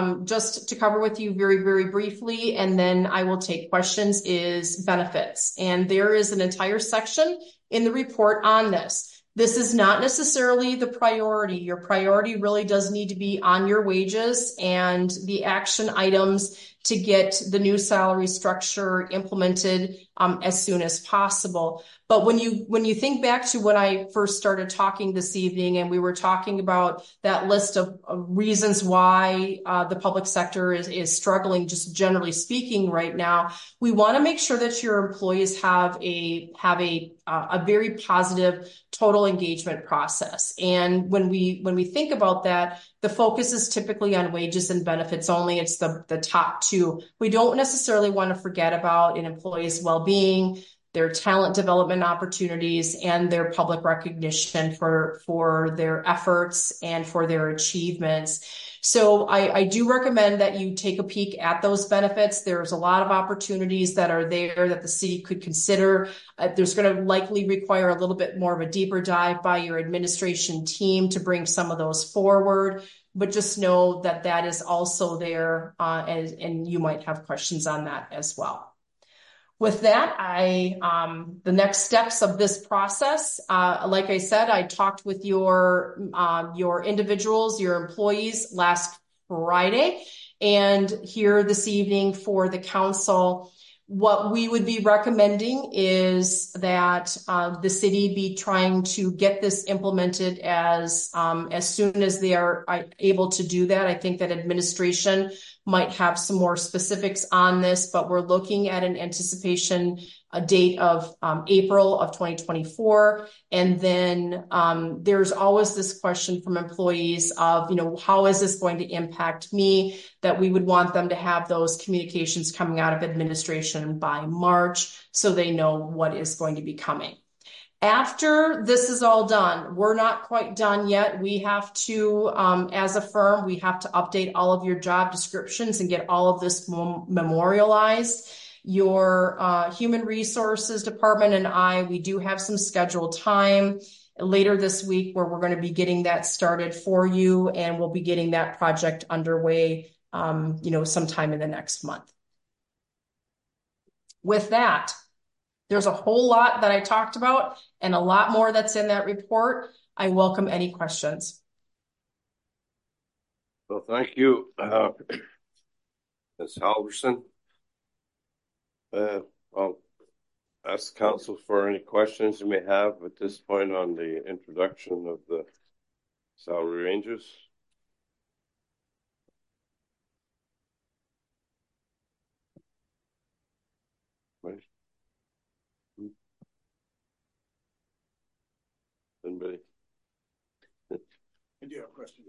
to cover with you very, very briefly, and then I will take questions, is benefits. And there is an entire section in the report on this. This is not necessarily the priority. Your priority really does need to be on your wages and the action items to get the new salary structure implemented as soon as possible. But when you think back to when I first started talking this evening, and we were talking about that list of reasons why the public sector is struggling, just generally speaking right now, we want to make sure that your employees have a very positive total engagement process. And when we think about that, the focus is typically on wages and benefits only. It's the top two. We don't necessarily want to forget about an employee's well-being, their talent development opportunities, and their public recognition for their efforts and for their achievements. So I do recommend that you take a peek at those benefits. There's a lot of opportunities that are there that the city could consider. There's going to likely require a little bit more of a deeper dive by your administration team to bring some of those forward. But just know that that is also there, and you might have questions on that as well. With that, the next steps of this process, like I said, I talked with your individuals, your employees last Friday, and here this evening for the council. What we would be recommending is that the city be trying to get this implemented as soon as they are able to do that. I think that administration might have some more specifics on this, but we're looking at an anticipation date of April of 2024. And then there's always this question from employees of, how is this going to impact me? That we would want them to have those communications coming out of administration by March so they know what is going to be coming. After this is all done, we're not quite done yet. We have to, as a firm, we have to update all of your job descriptions and get all of this memorialized. Your human resources department and we do have some scheduled time later this week where we're going to be getting that started for you, and we'll be getting that project underway, sometime in the next month. With that, there's a whole lot that I talked about and a lot more that's in that report. I welcome any questions. Well, thank you, Ms. Halverson. I'll ask council for any questions you may have at this point on the introduction of the salary ranges. Anybody? I do have a question.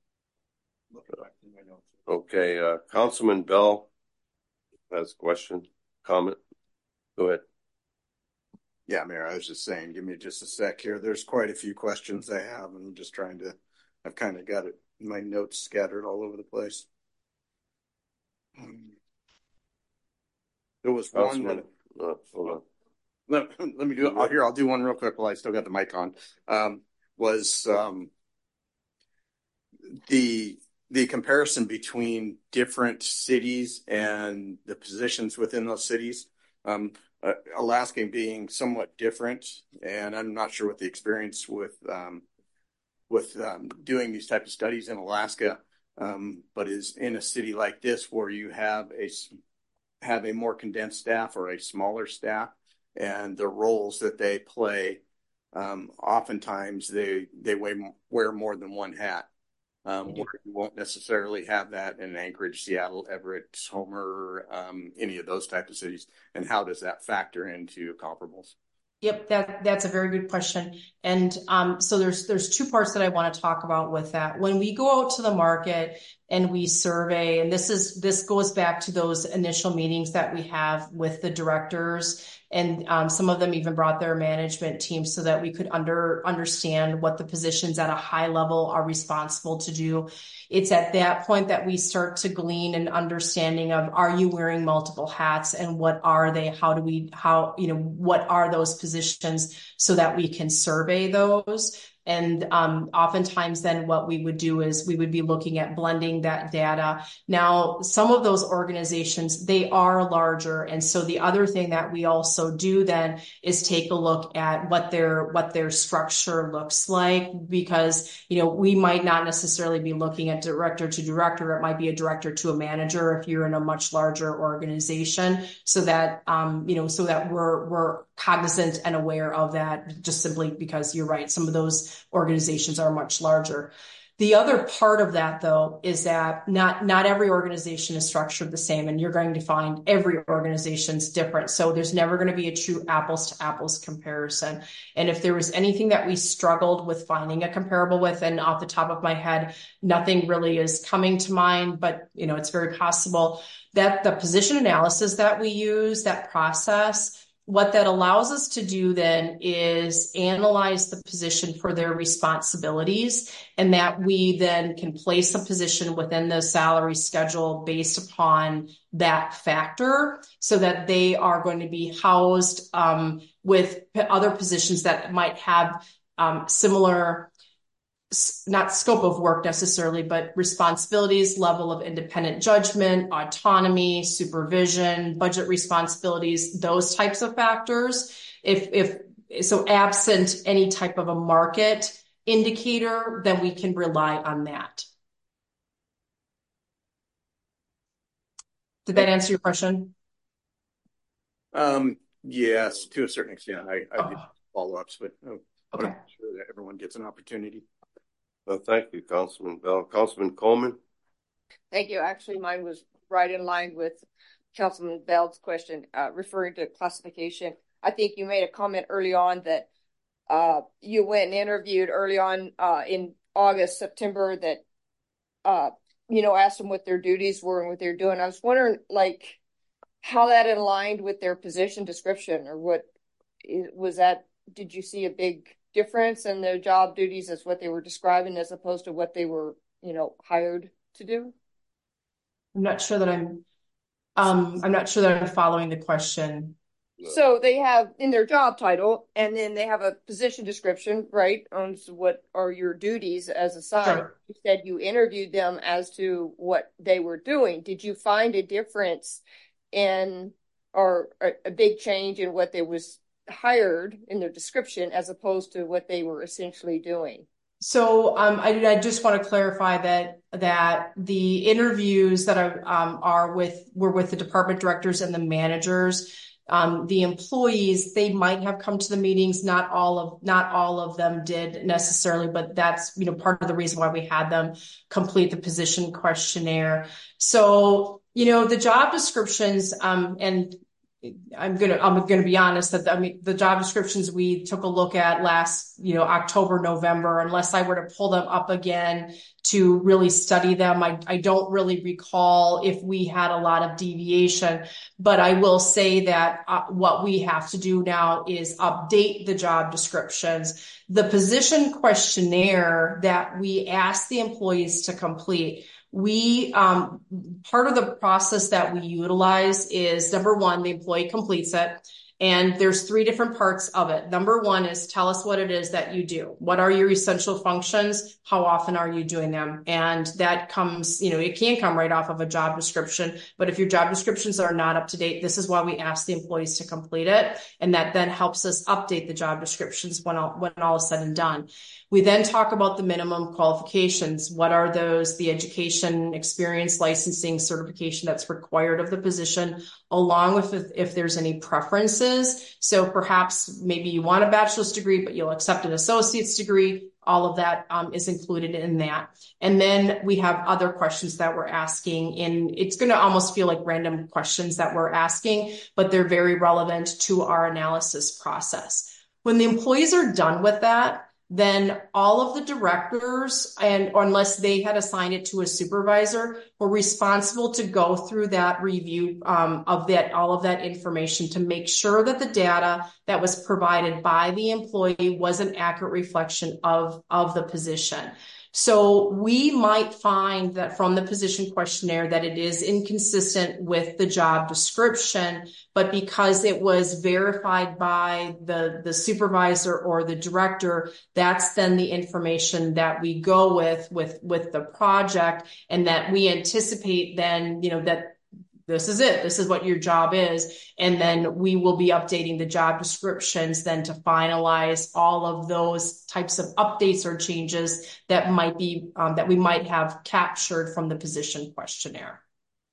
Okay, Councilman Bell has a question, comment. Go ahead. Yeah, Mayor, I was just saying, give me just a sec here. There's quite a few questions I have, and I'm just trying to, I've kind of got it, my notes scattered all over the place. There was one that, Hold on. let me do it. I'll do one real quick while I still got the mic on. The comparison between different cities and the positions within those cities. Alaska being somewhat different, and I'm not sure what the experience with doing these type of studies in Alaska, but is in a city like this where you have a more condensed staff or a smaller staff, and the roles that they play, oftentimes they wear more than one hat. Where you won't necessarily have that in Anchorage, Seattle, Everett, Homer, any of those type of cities. And how does that factor into comparables? Yep, that's a very good question. And so there's two parts that I want to talk about with that. When we go out to the market and we survey, and this goes back to those initial meetings that we have with the directors, and some of them even brought their management team so that we could understand what the positions at a high level are responsible to do. It's at that point that we start to glean an understanding of, are you wearing multiple hats, and what are they? What are those positions, so that we can survey those. And oftentimes then what we would do is we would be looking at blending that data. Now, some of those organizations, they are larger. And so the other thing that we also do then is take a look at what their structure looks like, because, we might not necessarily be looking at director to director. It might be a director to a manager if you're in a much larger organization, so that, so that we're cognizant and aware of that, just simply because you're right. Some of those organizations are much larger. The other part of that, though, is that not every organization is structured the same, and you're going to find every organization's different. So there's never going to be a true apples to apples comparison. And if there was anything that we struggled with finding a comparable with, and off the top of my head, nothing really is coming to mind, but it's very possible that the position analysis that we use, that process, what that allows us to do then is analyze the position for their responsibilities, and that we then can place a position within the salary schedule based upon that factor, so that they are going to be housed with other positions that might have similar, not scope of work necessarily, but responsibilities, level of independent judgment, autonomy, supervision, budget responsibilities, those types of factors. If so, absent any type of a market indicator, then we can rely on that. Did that answer your question? Yes, to a certain extent. I did follow-ups, but okay. I'm sure that everyone gets an opportunity. Well, thank you, Councilman Bell. Councilman Coleman? Thank you. Actually, mine was right in line with Councilman Bell's question, referring to classification. I think you made a comment early on that you went and interviewed early on in August, September, that, asked them what their duties were and what they're doing. I was wondering, how that aligned with their position description, or what was that? Did you see a big difference in their job duties as what they were describing, as opposed to what they were, hired to do? I'm not sure that I'm following the question. So they have in their job title, and then they have a position description, right? On what are your duties as assigned. Sure. You said you interviewed them as to what they were doing. Did you find a difference or a big change in what they was hired in their description as opposed to what they were essentially doing? So I just want to clarify that the interviews that were with the department directors and the managers. The employees, they might have come to the meetings. Not all of them did necessarily, but that's part of the reason why we had them complete the position questionnaire. So the job descriptions, and I'm gonna be honest that the job descriptions we took a look at last, October, November, unless I were to pull them up again to really study them, I don't really recall if we had a lot of deviation. But I will say that what we have to do now is update the job descriptions. The position questionnaire that we ask the employees to complete, part of the process that we utilize is, number one, the employee completes it. And there's 3 different parts of it. Number one is tell us what it is that you do. What are your essential functions? How often are you doing them? And that comes, it can come right off of a job description. But if your job descriptions are not up to date, this is why we ask the employees to complete it. And that then helps us update the job descriptions when all is said and done. We then talk about the minimum qualifications. What are those? The education, experience, licensing, certification that's required of the position, along with if there's any preferences. So perhaps maybe you want a bachelor's degree, but you'll accept an associate's degree. All of that is included in that. And then we have other questions that we're asking, and it's going to almost feel like random questions that we're asking, but they're very relevant to our analysis process. When the employees are done with that, then all of the directors, or unless they had assigned it to a supervisor, were responsible to go through that review of all of that information to make sure that the data that was provided by the employee was an accurate reflection of the position. So we might find that from the position questionnaire that it is inconsistent with the job description, but because it was verified by the supervisor or the director, that's then the information that we go with the project, and that we anticipate then, that this is it. This is what your job is. And then we will be updating the job descriptions then to finalize all of those types of updates or changes that might be, that we might have captured from the position questionnaire.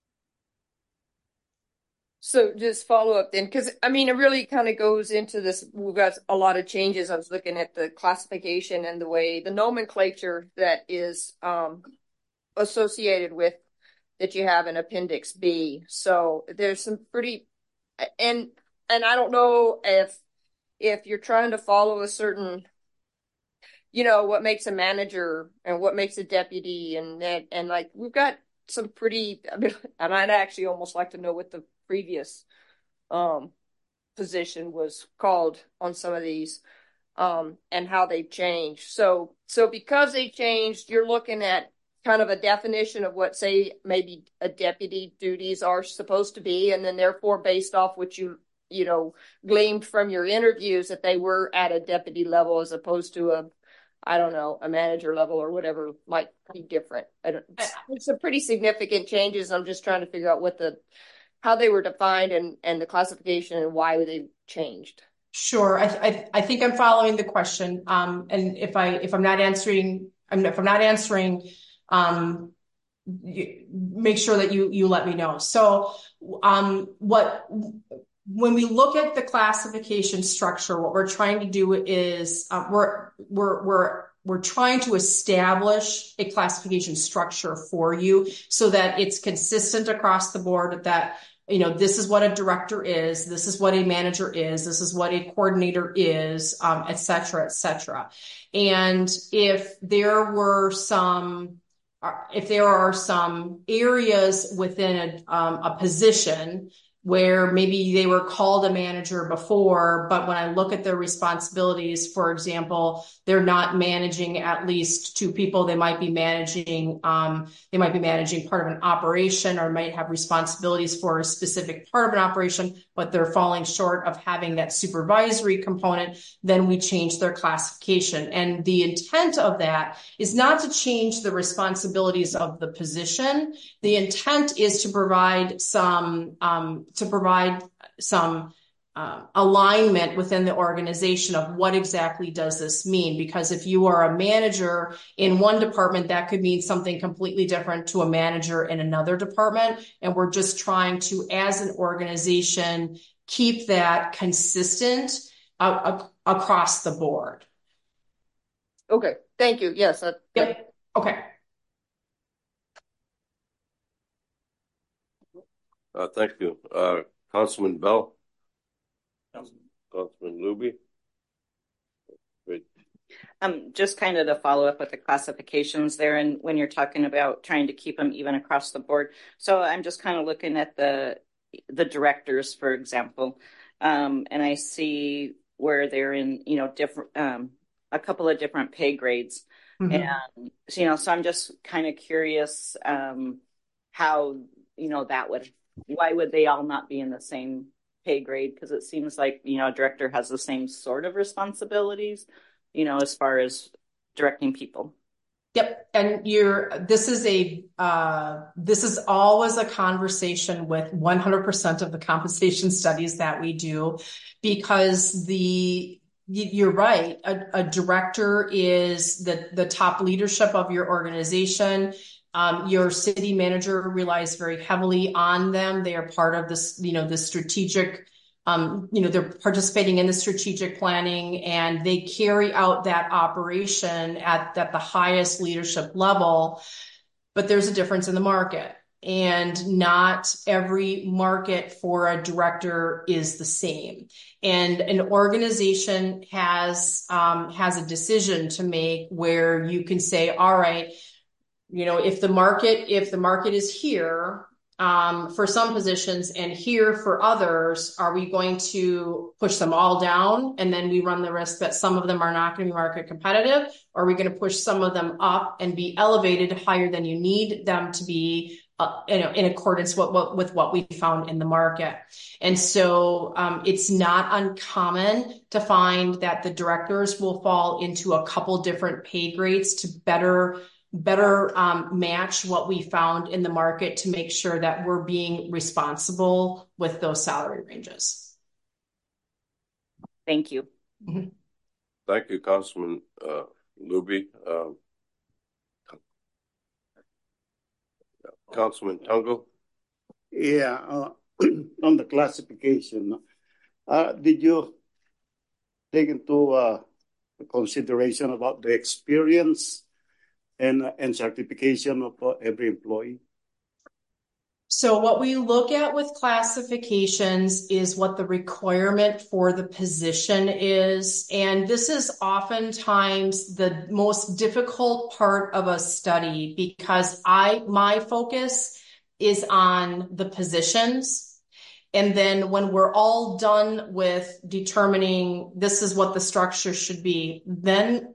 So just follow up then, because it really kind of goes into this. We've got a lot of changes. I was looking at the classification and the way the nomenclature that is associated with that you have in Appendix B. So there's some pretty, and I don't know if you're trying to follow a certain, what makes a manager and what makes a deputy, and like we've got some pretty, and I'd actually almost like to know what the previous position was called on some of these, and how they've changed. So because they changed, you're looking at kind of a definition of what, say, maybe a deputy duties are supposed to be, and then therefore based off what you gleaned from your interviews that they were at a deputy level as opposed to a manager level or whatever might be different. It's some pretty significant changes. I'm just trying to figure out how they were defined and the classification and why they changed. Sure. I think I'm following the question. And if I'm not answering, make sure that you let me know. So, when we look at the classification structure, what we're trying to do is, we're trying to establish a classification structure for you so that it's consistent across the board, that, this is what a director is, this is what a manager is, this is what a coordinator is, et cetera, et cetera. And if there are some areas within a position where maybe they were called a manager before, but when I look at their responsibilities, for example, they're not managing at least 2 people. They might be managing part of an operation, or might have responsibilities for a specific part of an operation, but they're falling short of having that supervisory component. Then we change their classification. And the intent of that is not to change the responsibilities of the position. The intent is to provide some alignment within the organization of what exactly does this mean. Because if you are a manager in one department, that could mean something completely different to a manager in another department. And we're just trying to, as an organization, keep that consistent across the board. Okay, thank you. Yes. Yep. Okay. Thank you. Councilman Bell. Councilman Luby. Great. Just kind of to follow up with the classifications there, and when you're talking about trying to keep them even across the board. So I'm just kind of looking at the directors, for example, and I see where they're in, different, a couple of different pay grades. And, so I'm just kind of curious, how, why would they all not be in the same pay grade? Because it seems like, a director has the same sort of responsibilities, as far as directing people. Yep. And this is always a conversation with 100% of the compensation studies that we do, because you're right. A director is the top leadership of your organization. Your city manager relies very heavily on them. They are part of this, the strategic, they're participating in the strategic planning, and they carry out that operation at the highest leadership level. But there's a difference in the market, and not every market for a director is the same. And an organization has a decision to make where you can say, all right, if the market is here, for some positions and here for others, are we going to push them all down and then we run the risk that some of them are not going to be market competitive? Or are we going to push some of them up and be elevated higher than you need them to be, in accordance with what we found in the market? And so it's not uncommon to find that the directors will fall into a couple different pay grades to better match what we found in the market, to make sure that we're being responsible with those salary ranges. Thank you. Thank you, Councilman Luby. Councilman Tungo. Yeah, on the classification, did you take into consideration about the experience and certification of every employee? So what we look at with classifications is what the requirement for the position is. And this is oftentimes the most difficult part of a study, because my focus is on the positions. And then when we're all done with determining this is what the structure should be, then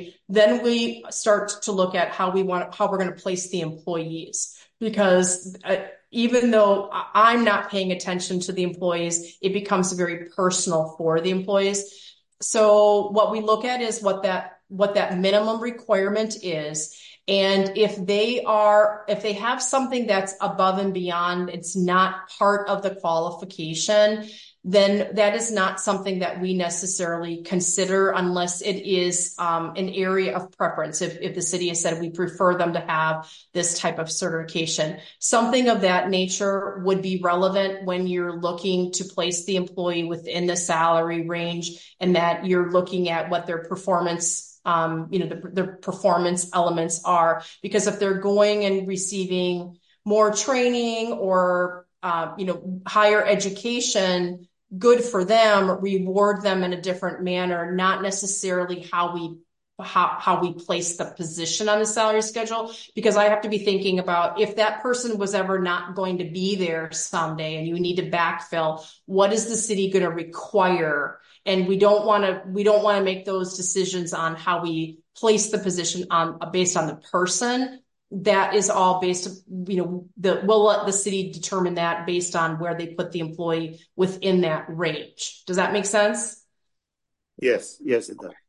we start to look at how we're going to place the employees. Because even though I'm not paying attention to the employees, it becomes very personal for the employees. So what we look at is what that minimum requirement is. And if they have something that's above and beyond, it's not part of the qualification, then that is not something that we necessarily consider, unless it is an area of preference. If the city has said we prefer them to have this type of certification, something of that nature would be relevant when you're looking to place the employee within the salary range, and that you're looking at what their performance their performance elements are. Because if they're going and receiving more training or, higher education, good for them, reward them in a different manner, not necessarily how we place the position on the salary schedule. Because I have to be thinking about, if that person was ever not going to be there someday and you need to backfill, what is the city going to require? And we don't want to make those decisions on how we place the position based on the person. That is all based, we'll let the city determine that based on where they put the employee within that range. Does that make sense? Yes, it does.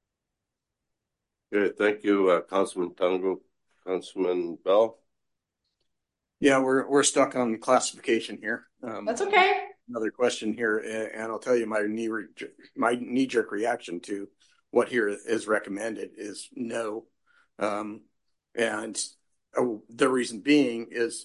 Good, thank you, Councilman Tungo. Councilman Bell. Yeah, we're stuck on classification here. That's okay. Another question here, and I'll tell you my knee-jerk reaction to what here is recommended is no. And the reason being is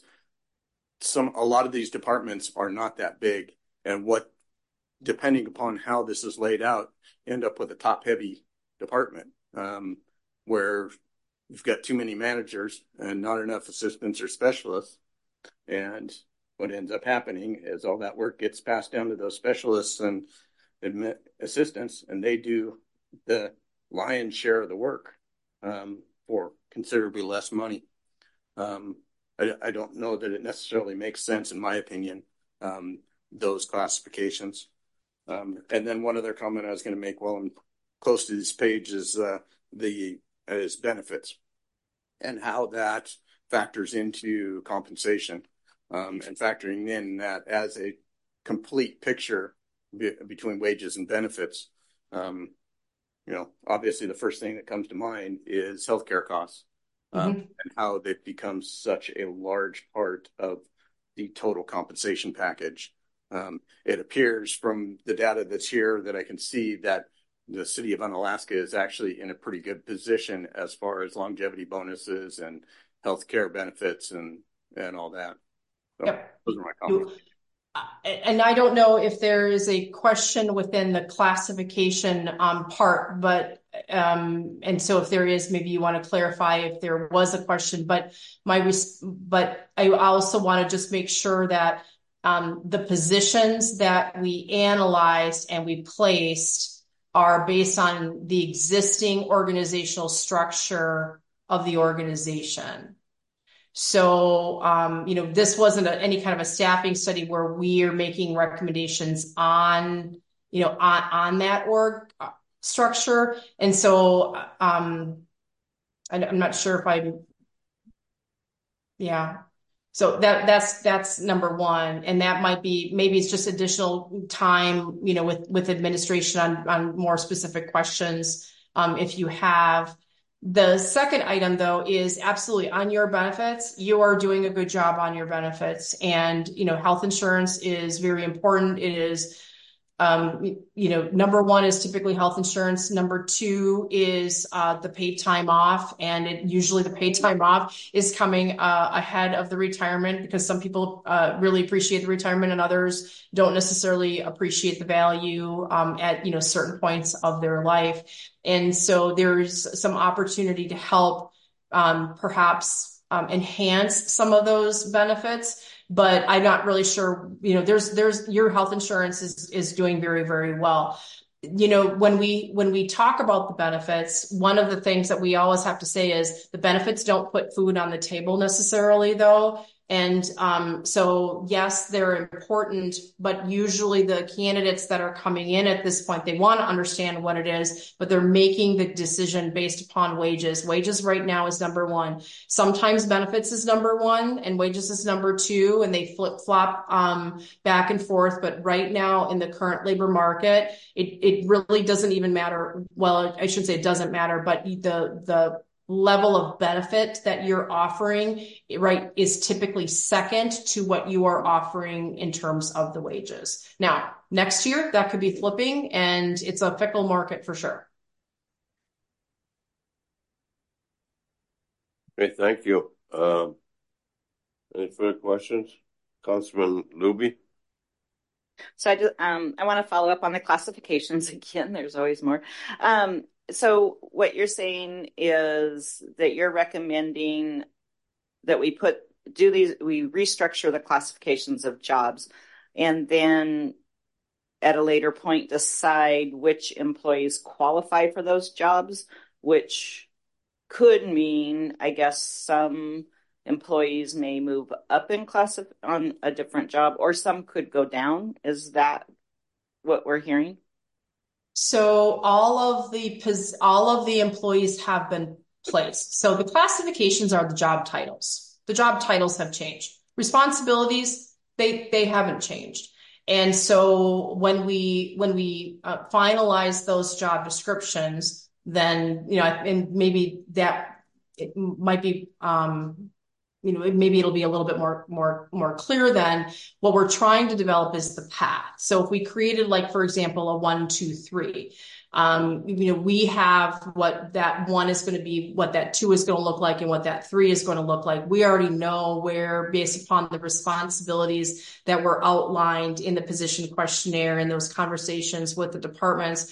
a lot of these departments are not that big, and depending upon how this is laid out, end up with a top-heavy department, where you've got too many managers and not enough assistants or specialists. And what ends up happening is all that work gets passed down to those specialists and assistants, and they do the lion's share of the work for considerably less money. I don't know that it necessarily makes sense, in my opinion, those classifications. And then one other comment I was going to make while I'm close to this page is benefits and how that factors into compensation, and factoring in that as a complete picture between wages and benefits. Obviously the first thing that comes to mind is healthcare costs, and how they've become such a large part of the total compensation package. It appears from the data that's here that I can see that the city of Unalaska is actually in a pretty good position as far as longevity bonuses and healthcare benefits and all that. So Yep. Those are my comments. And I don't know if there is a question within the classification part, but and so if there is, maybe you want to clarify if there was a question. But I also want to just make sure that the positions that we analyzed and we placed are based on the existing organizational structure of the organization. So, this wasn't any kind of a staffing study where we are making recommendations on that org structure. And so, I'm not sure if so that's number one. And that might be, maybe it's just additional time, with administration on more specific questions, if you have. The second item, though, is absolutely on your benefits. You are doing a good job on your benefits, and health insurance is very important. It is, number one is typically health insurance. Number two is the paid time off, and usually the paid time off is coming ahead of the retirement, because some people really appreciate the retirement and others don't necessarily appreciate the value at certain points of their life. And so there's some opportunity to help perhaps enhance some of those benefits, but I'm not really sure, there's your health insurance is doing very, very well. When we talk about the benefits, one of the things that we always have to say is the benefits don't put food on the table necessarily, though. And so, yes, they're important, but usually the candidates that are coming in at this point, they want to understand what it is, but they're making the decision based upon wages. Wages right now is number one. Sometimes benefits is number one and wages is number two, and they flip-flop back and forth. But right now in the current labor market, it really doesn't even matter. Well, I should say it doesn't matter, but the level of benefit that you're offering, right, is typically second to what you are offering in terms of the wages. Now, next year, that could be flipping, and it's a fickle market for sure. Okay, thank you. Any further questions? Councilman Luby? So I want to follow up on the classifications again. There's always more. So what you're saying is that you're recommending that we restructure the classifications of jobs, and then at a later point decide which employees qualify for those jobs, which could mean, I guess, some employees may move up in class on a different job, or some could go down. Is that what we're hearing? So all of the employees have been placed. So the classifications are the job titles. The job titles have changed. Responsibilities, they haven't changed. And so when we finalize those job descriptions, then and maybe that it might be maybe it'll be a little bit more clear then. What we're trying to develop is the path. So if we created, like, for example, a 1, 2, 3, we have what that 1 is going to be, what that 2 is going to look like, and what that 3 is going to look like. We already know where, based upon the responsibilities that were outlined in the position questionnaire and those conversations with the departments,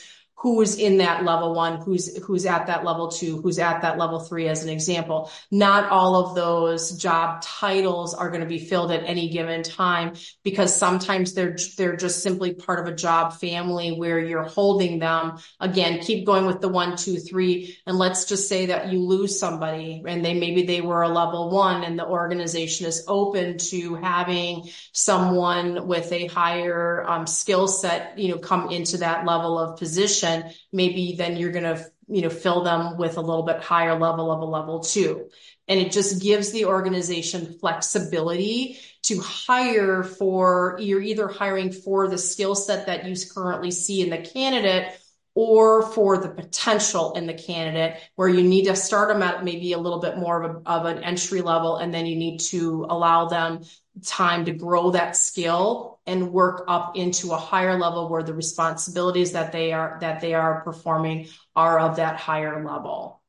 who's in that level 1, who's at that level 2, who's at that level 3 as an example. Not all of those job titles are going to be filled at any given time, because sometimes they're just simply part of a job family where you're holding them. Again, keep going with the 1, 2, 3, and let's just say that you lose somebody and maybe they were a level 1 and the organization is open to having someone with a higher skill set, come into that level of position. Maybe then you're going to, fill them with a little bit higher level of a level 2. And it just gives the organization flexibility to hire for, you're either hiring for the skill set that you currently see in the candidate or for the potential in the candidate, where you need to start them at maybe a little bit more of an entry level, and then you need to allow them time to grow that skill and work up into a higher level where the responsibilities that they are performing are of that higher level.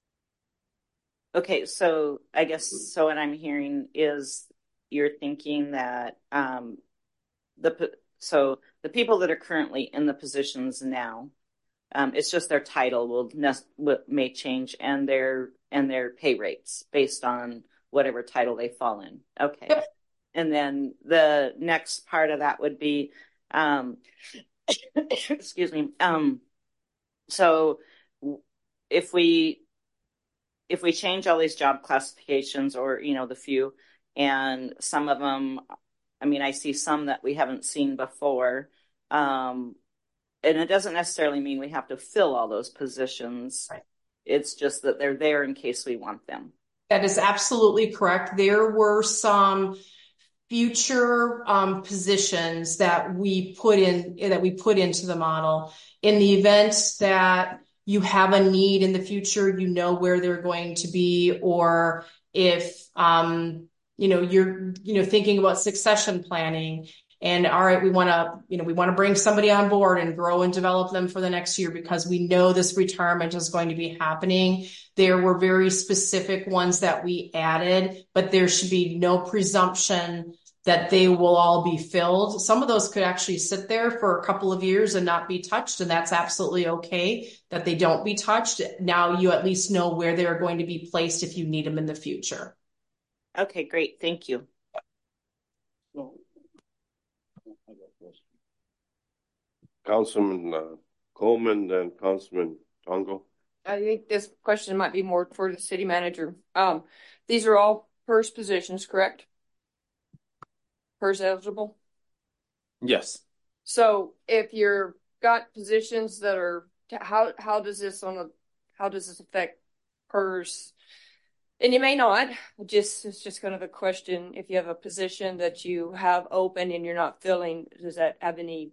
Okay, so I guess what I'm hearing is you're thinking that the people that are currently in the positions now, it's just their title may change, and their pay rates based on whatever title they fall in. Okay. Yep. And then the next part of that would be, excuse me. So if we change all these job classifications, or, the few, and some of them, I mean, I see some that we haven't seen before. And it doesn't necessarily mean we have to fill all those positions. Right. It's just that they're there in case we want them. That is absolutely correct. There were some future positions that we put into the model in the event that you have a need in the future, where they're going to be, or if you're thinking about succession planning. And all right, we want to bring somebody on board and grow and develop them for the next year because we know this retirement is going to be happening. There were very specific ones that we added, but there should be no presumption that they will all be filled. Some of those could actually sit there for a couple of years and not be touched, and that's absolutely okay that they don't be touched. Now you at least know where they're going to be placed if you need them in the future. Okay, great. Thank you. Councilman Coleman and Councilman Tongo. I think this question might be more for the city manager. These are all PERS positions, correct? PERS eligible? Yes. So if you're got positions that are, how does this affect PERS? And you may not, it's just kind of a question. If you have a position that you have open and you're not filling, does that have any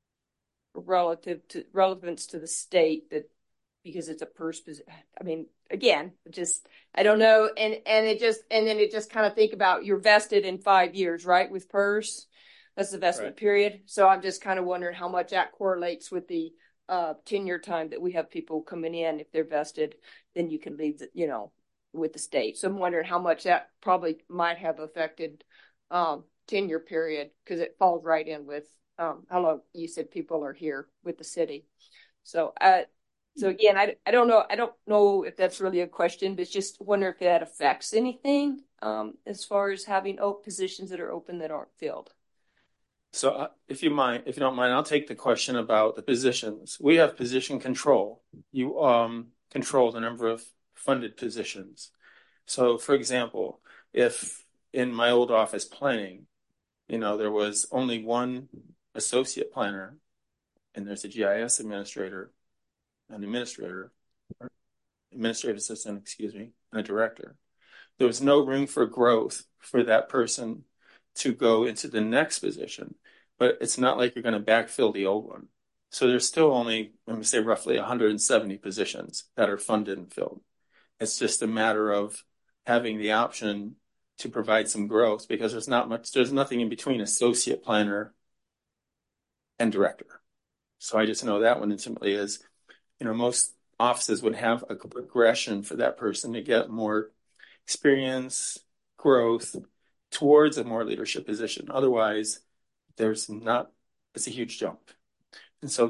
relevance to the state, that because it's a PERS position? I mean, again, I don't know. And then it just kind of think about, you're vested in 5 years, right? With PERS, that's the vestment right. period. So I'm just kind of wondering how much that correlates with the tenure time that we have people coming in. If they're vested, then you can leave with the state. So I'm wondering how much that probably might have affected tenure period, because it falls right in with how long you said people are here with the city. So again, I don't know if that's really a question, but just wonder if that affects anything as far as having positions that are open that aren't filled. So if you don't mind, I'll take the question about the positions. We have position control. You control the number of funded positions. So for example, if in my old office planning, there was only one associate planner and there's a GIS administrator, an administrative assistant, and a director. There was no room for growth for that person to go into the next position, but it's not like you're going to backfill the old one. So there's still only, let me say, roughly 170 positions that are funded and filled. It's just a matter of having the option to provide some growth, because there's nothing in between associate planner and director. So I just know that one intimately is, most offices would have a progression for that person to get more experience, growth towards a more leadership position. Otherwise, it's a huge jump. And so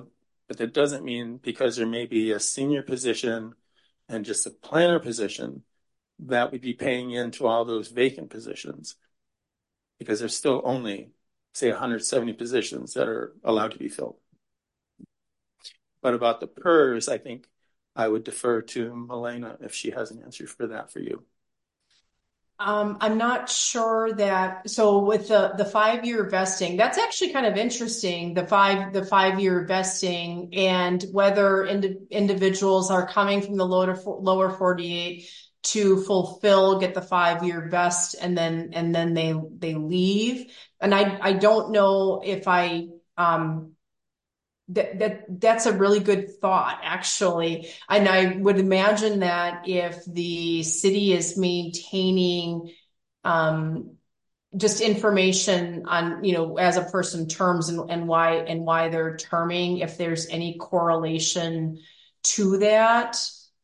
But that doesn't mean because there may be a senior position and just a planner position that we'd be paying into all those vacant positions, because there's still only, say, 170 positions that are allowed to be filled. But about the PERS, I think I would defer to Milena if she has an answer for that for you. I'm not sure that, so with the 5-year vesting, that's actually kind of interesting, the 5-year vesting, and whether individuals are coming from the lower 48 to get the 5-year vest, and then they leave. And I don't know if that's a really good thought, actually. And I would imagine that if the city is maintaining just information on, as a person terms and why they're terming, if there's any correlation to that,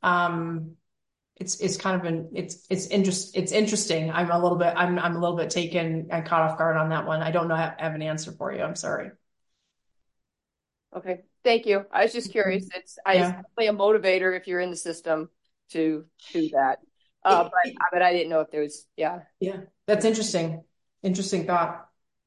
it's kind of it's interesting. I'm a little bit taken and caught off guard on that one. I don't know. I have an answer for you. I'm sorry. Okay, thank you. I was just curious. It's definitely a motivator if you're in the system to do that. But I didn't know if there was, Yeah, that's interesting. Interesting thought.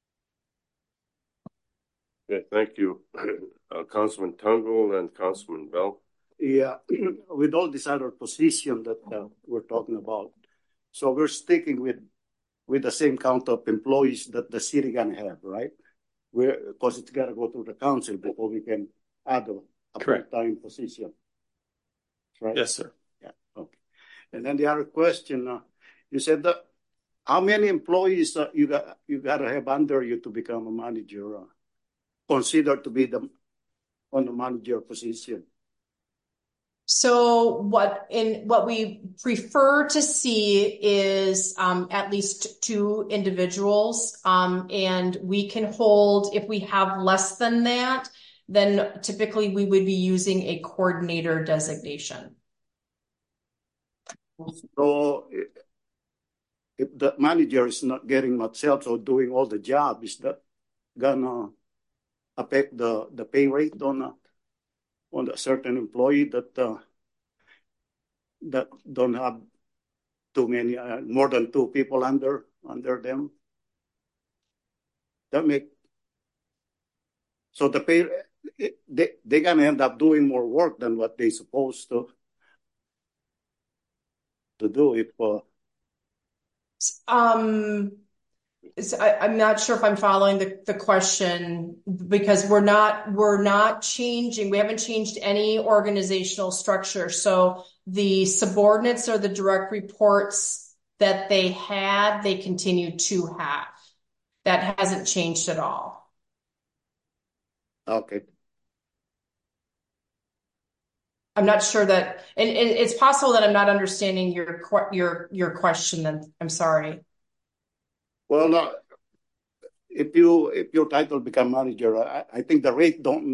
Okay, thank you. Councilman Tungle and Councilman Bell. Yeah, with all this other position that we're talking about, so we're sticking with the same count of employees that the city can have, right? Because it's got to go through the council before we can add a full-time position. Right? Yes, sir. Yeah. Okay. And then the other question, you said that how many employees you got to have under you to become a manager, considered to be on the manager position? So what we prefer to see is at least 2 individuals, and we can hold, if we have less than that, then typically we would be using a coordinator designation. So if the manager is not getting much help or doing all the job, is that gonna affect the pay rate on a certain employee that don't have too many, more than 2 people under them? So the pay, they're gonna end up doing more work than what they're supposed to do. I'm not sure if I'm following the question, because we're not changing. We haven't changed any organizational structure. So the subordinates or the direct reports that they had, they continue to have. That hasn't changed at all. Okay. I'm not sure that, and it's possible that I'm not understanding your question. Then I'm sorry. Well, if your title become manager, I think the rate don't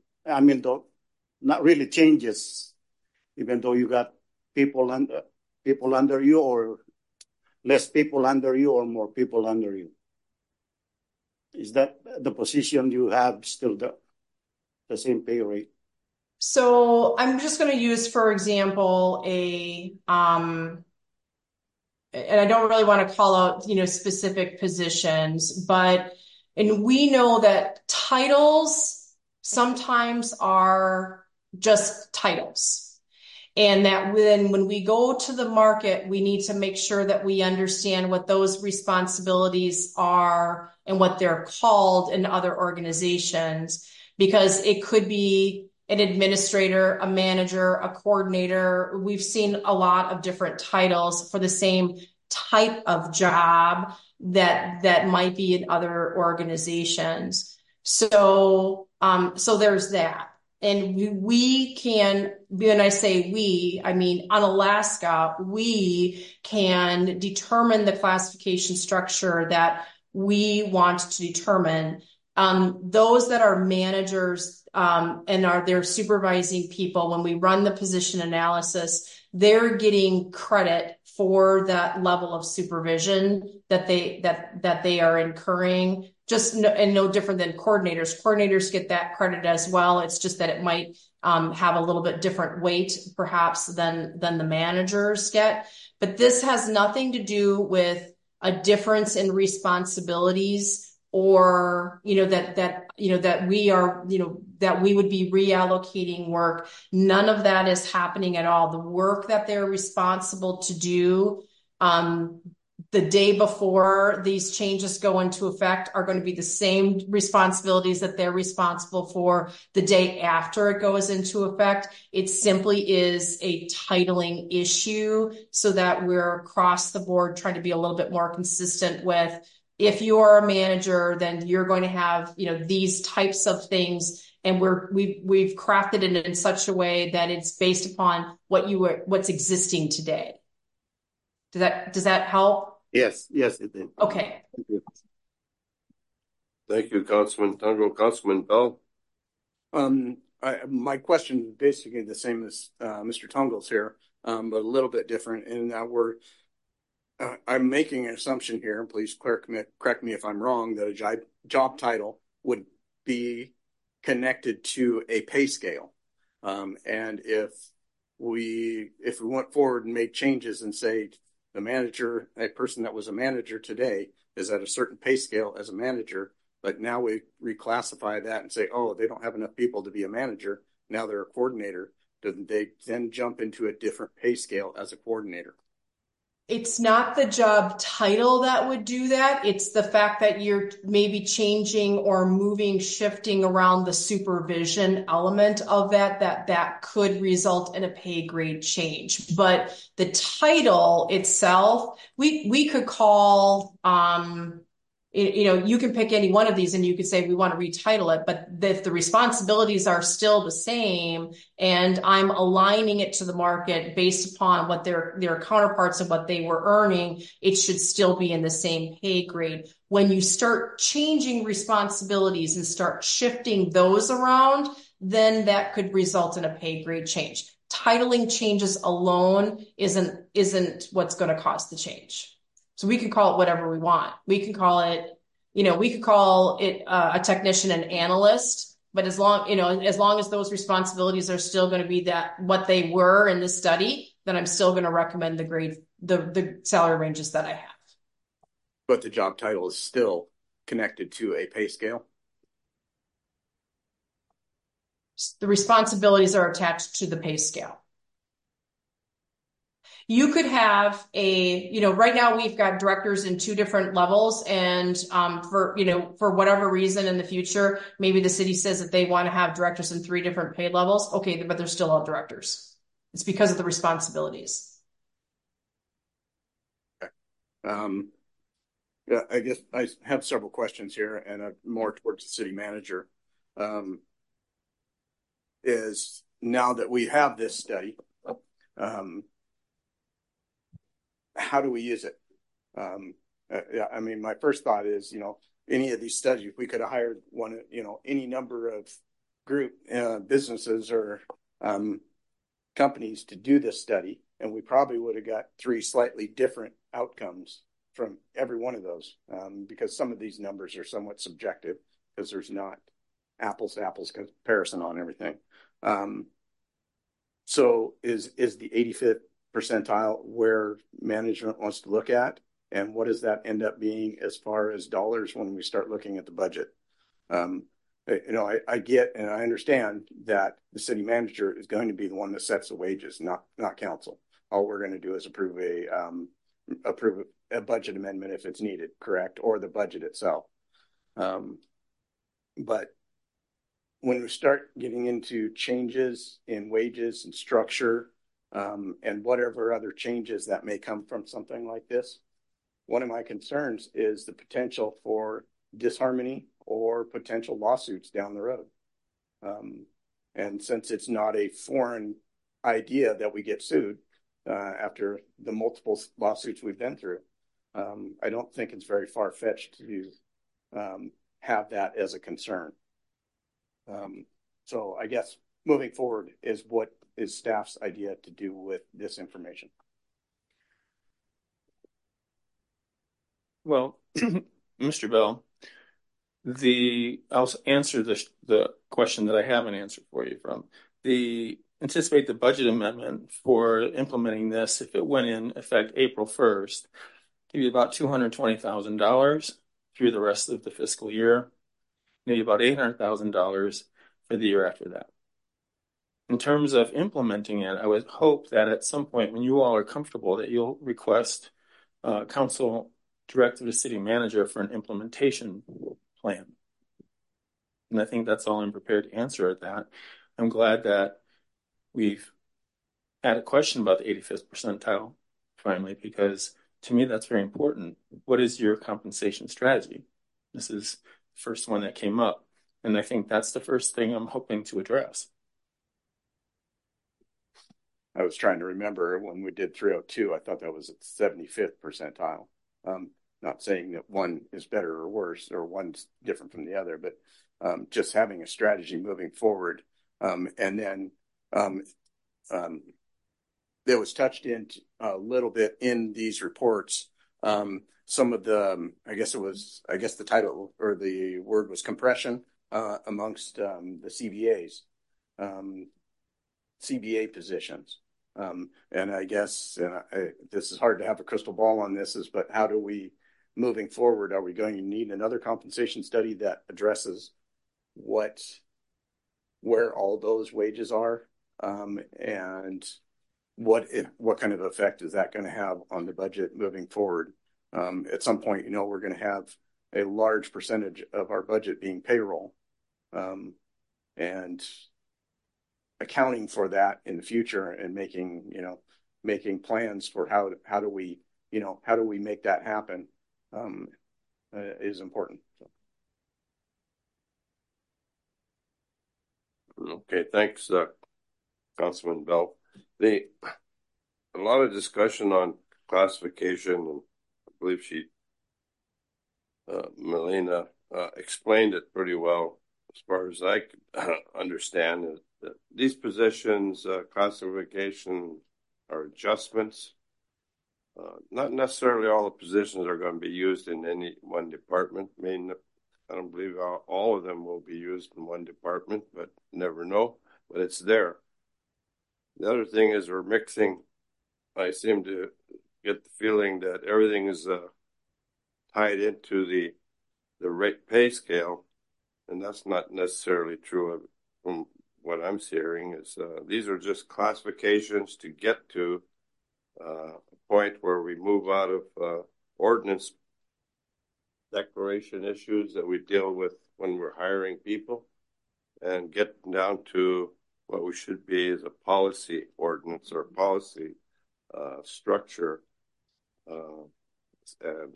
not really changes, even though you got people under you, or less people under you, or more people under you. Is that the position you have still the same pay rate? So I'm just going to use, for example, and I don't really want to call out, specific positions, and we know that titles sometimes are just titles. And that when we go to the market, we need to make sure that we understand what those responsibilities are and what they're called in other organizations, because it could be an administrator, a manager, a coordinator. We've seen a lot of different titles for the same type of job that might be in other organizations. So there's that. And we can, when I say we, I mean on Alaska, we can determine the classification structure that we want to determine. Those that are managers and they're supervising people, when we run the position analysis, they're getting credit for that level of supervision that they are incurring and no different than coordinators. Coordinators get that credit as well. It's just that it might have a little bit different weight perhaps than the managers get. But this has nothing to do with a difference in responsibilities, or that we are, that we would be reallocating work. None of that is happening at all. The work that they're responsible to do the day before these changes go into effect are going to be the same responsibilities that they're responsible for the day after it goes into effect. It simply is a titling issue so that we're across the board trying to be a little bit more consistent with, if you are a manager, then you're going to have, these types of things. And we've crafted it in such a way that it's based upon what's existing today. Does that help? Yes, it did. Okay. Thank you. Thank you, Councilman Tungo. Councilman Bell? My question is basically the same as Mr. Tungo's here, but a little bit different in that I'm making an assumption here, and please correct me if I'm wrong, that a job title would be connected to a pay scale. And if we went forward and made changes and say the manager, a person that was a manager today is at a certain pay scale as a manager, but now we reclassify that and say, oh, they don't have enough people to be a manager. Now they're a coordinator. Do they then jump into a different pay scale as a coordinator? It's not the job title that would do that. It's the fact that you're maybe changing or shifting around the supervision element of that could result in a pay grade change. But the title itself, we could call, you can pick any one of these and you could say we want to retitle it, but if the responsibilities are still the same and I'm aligning it to the market based upon what their counterparts of what they were earning, it should still be in the same pay grade. When you start changing responsibilities and start shifting those around, then that could result in a pay grade change. Titling changes alone isn't what's going to cause the change. So we can call it whatever we want. We can call it, a technician and analyst, but as long as those responsibilities are still going to be what they were in the study, then I'm still going to recommend the salary ranges that I have. But the job title is still connected to a pay scale? The responsibilities are attached to the pay scale. You could have right now we've got directors in 2 different levels, and for whatever reason in the future, maybe the city says that they want to have directors in 3 different pay levels. Okay, but they're still all directors. It's because of the responsibilities. Okay. Yeah, I guess I have several questions here, and more towards the city manager. Is now that we have this study, how do we use it? I mean, my first thought is, any of these studies, we could have hired any number of group businesses or companies to do this study, and we probably would have got 3 slightly different outcomes from every one of those, because some of these numbers are somewhat subjective because there's not apples to apples comparison on everything. So is the 85th percentile where management wants to look at, and what does that end up being as far as dollars when we start looking at the budget? I get and I understand that the city manager is going to be the one that sets the wages, not council. All we're going to do is approve a budget amendment if it's needed, correct, or the budget itself. But when we start getting into changes in wages and structure, and whatever other changes that may come from something like this, one of my concerns is the potential for disharmony or potential lawsuits down the road. And since it's not a foreign idea that we get sued after the multiple lawsuits we've been through, I don't think it's very far-fetched to have that as a concern. So I guess moving forward is what is staff's idea to do with this information? Well, Mr. Bell, I'll answer the question that I have an answer for you from. Anticipate the budget amendment for implementing this, if it went in effect April 1st, give you about $220,000 through the rest of the fiscal year, maybe about $800,000 for the year after that. In terms of implementing it, I would hope that at some point when you all are comfortable that you'll request council direct to the city manager for an implementation plan. And I think that's all I'm prepared to answer at that. I'm glad that we've had a question about the 85th percentile finally, because to me, that's very important. What is your compensation strategy? This is the first one that came up. And I think that's the first thing I'm hoping to address. I was trying to remember when we did 302, I thought that was at 75th percentile. Not saying that one is better or worse or one's different from the other, but just having a strategy moving forward. And then that was touched in a little bit in these reports. Some of the, I guess the title or the word was compression amongst the CBA positions. And I guess this is hard to have a crystal ball on this, but how do we, moving forward, are we going to need another compensation study that addresses where all those wages are, and what kind of effect is that going to have on the budget moving forward? At some point, we're going to have a large percentage of our budget being payroll, and accounting for that in the future and making plans for how do we make that happen is important. Okay, thanks, Councilman Bell. A lot of discussion on classification, and I believe Melina explained it pretty well as far as I could understand it. These positions, classification, are adjustments. Not necessarily all the positions are going to be used in any one department. I mean, I don't believe all of them will be used in one department, but never know. But it's there. The other thing is we're mixing. I seem to get the feeling that everything is tied into the rate pay scale, and that's not necessarily true. From what I'm hearing is these are just classifications to get to a point where we move out of ordinance declaration issues that we deal with when we're hiring people and get down to what we should be as a policy ordinance or policy structure, and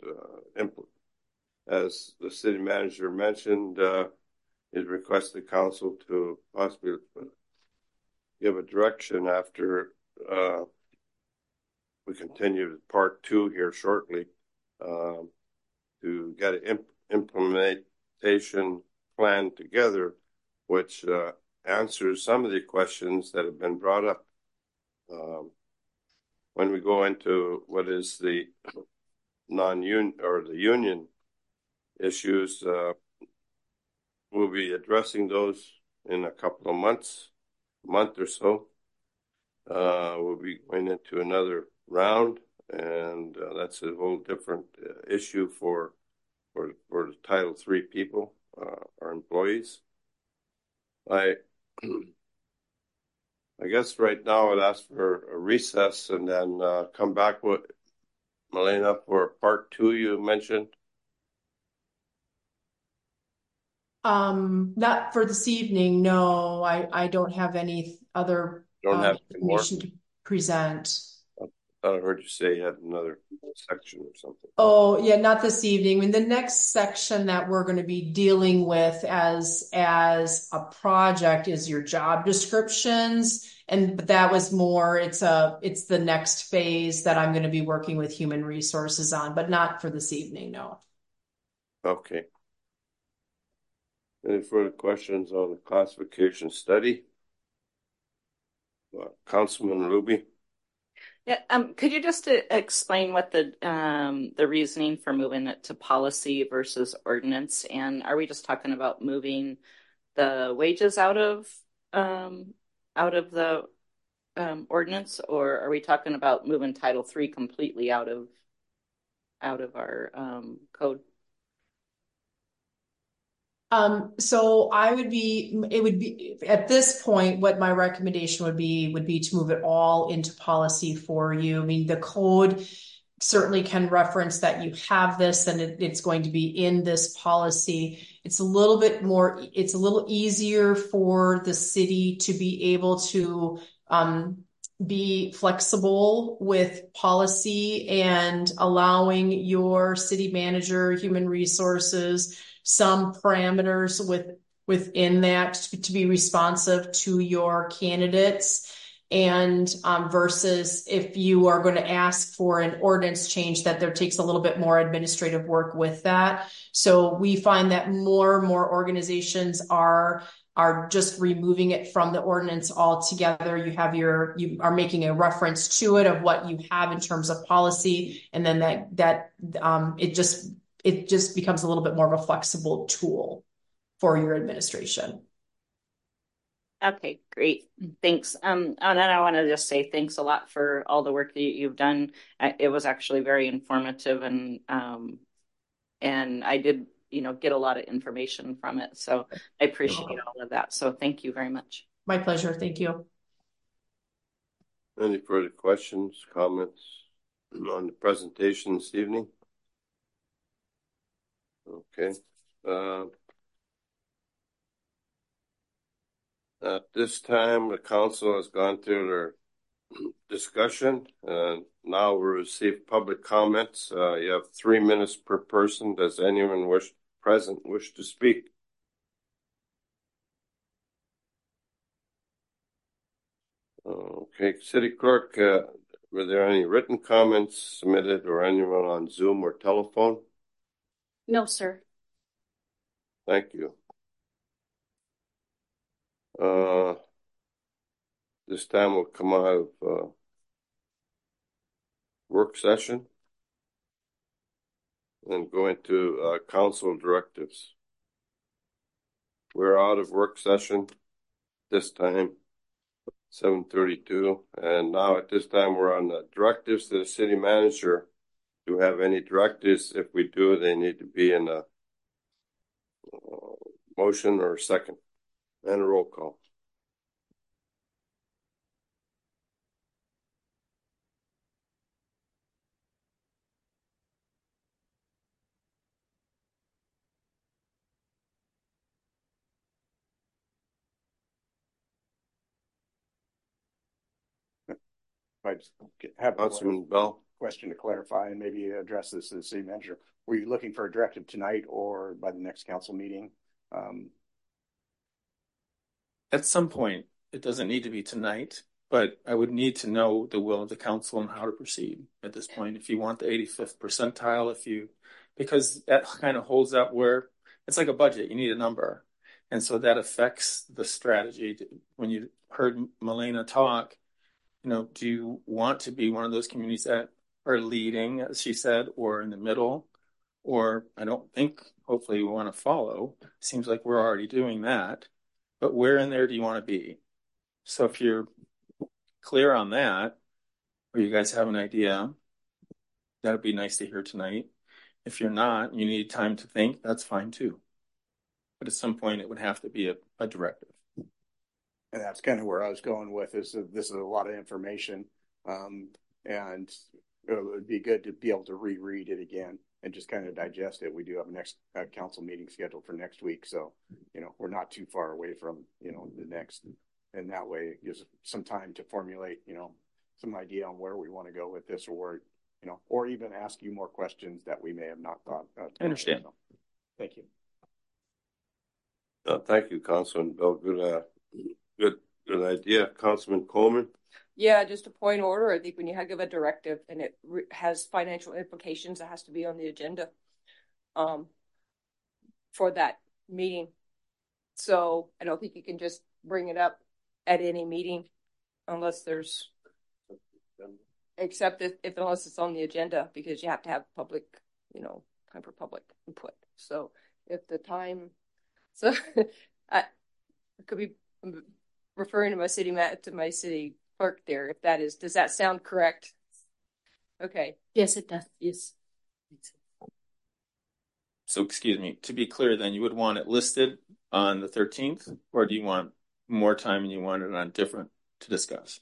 as the city manager mentioned, it requested council to possibly give a direction after we continue part 2 here shortly, to get an implementation plan together, which answers some of the questions that have been brought up. When we go into what is the non-union or the union issues, we'll be addressing those in a couple of months, month or so. We'll be going into another round, and that's a whole different issue for the Title III people, our employees. I guess right now I'd ask for a recess and then come back with Melina for part 2 you mentioned. Not for this evening. No, I don't have any other information to present. I heard you say you had another section or something. Oh, yeah, not this evening. I mean, the next section that we're going to be dealing with as a project is your job descriptions. But that was more, it's the next phase that I'm going to be working with human resources on, but not for this evening, no. Okay. Any further questions on the classification study? Councilman Ruby? Yeah, could you just explain what the reasoning for moving it to policy versus ordinance? And are we just talking about moving the wages out of the ordinance, or are we talking about moving Title III completely out of our code? So it would be at this point, what my recommendation would be to move it all into policy for you. I mean, the code certainly can reference that you have this and it's going to be in this policy. It's a little easier for the city to be able to, be flexible with policy and allowing your city manager, human resources, some parameters within that to be responsive to your candidates. And versus if you are going to ask for an ordinance change, that there takes a little bit more administrative work with that. So we find that more and more organizations are just removing it from the ordinance altogether. You are making a reference to it of what you have in terms of policy, and then it just becomes a little bit more of a flexible tool for your administration. Okay, great. Thanks. And then I want to just say thanks a lot for all the work that you've done. It was actually very informative, and I did, get a lot of information from it. So I appreciate all of that. So thank you very much. My pleasure. Thank you. Any further questions, comments on the presentation this evening? Okay. At this time, the council has gone through their discussion, and now we'll receive public comments. You have 3 minutes per person. Does anyone wish to speak? Okay, City Clerk, were there any written comments submitted or anyone on Zoom or telephone? No, sir. Thank you. This time we'll come out of work session and go into council directives. We're out of work session this time, 7:32, and now at this time we're on the directives to the city manager. Do we have any directives? If we do, they need to be in a motion or a second, and a roll call. I just have Councilman Bell. Question to clarify and maybe address this to the city manager. Were you looking for a directive tonight or by the next council meeting? At some point, it doesn't need to be tonight, but I would need to know the will of the council and how to proceed at this point. If you want the 85th percentile, because that kind of holds up where it's like a budget, you need a number. And so that affects the strategy. When you heard Milena talk, do you want to be one of those communities that are leading, as she said, or in the middle? Or I don't think, hopefully we want to follow. Seems like we're already doing that. But where in there do you want to be? So if you're clear on that, or you guys have an idea, that'd be nice to hear tonight. If you're not, you need time to think, that's fine too. But at some point it would have to be a directive. And that's kind of where I was going with this is a lot of information. And it would be good to be able to reread it again and just kind of digest it. We do have a next council meeting scheduled for next week. So, we're not too far away from, the next. And that way it gives some time to formulate, some idea on where we want to go with this, or even ask you more questions that we may have not thought. I understand. So, thank you. Thank you, Councilman Bell. Good idea. Councilman Coleman? Yeah, just a point of order. I think when you give a directive and it has financial implications, it has to be on the agenda for that meeting. So I don't think you can just bring it up at any meeting unless there's, except if unless it's on the agenda, because you have to have public, time for public input. So if the time, so I could be referring to my city clerk there. If that is, does that sound correct? Okay. Yes, it does. Yes. So excuse me, to be clear, then you would want it listed on the 13th, or do you want more time and you want it on different to discuss?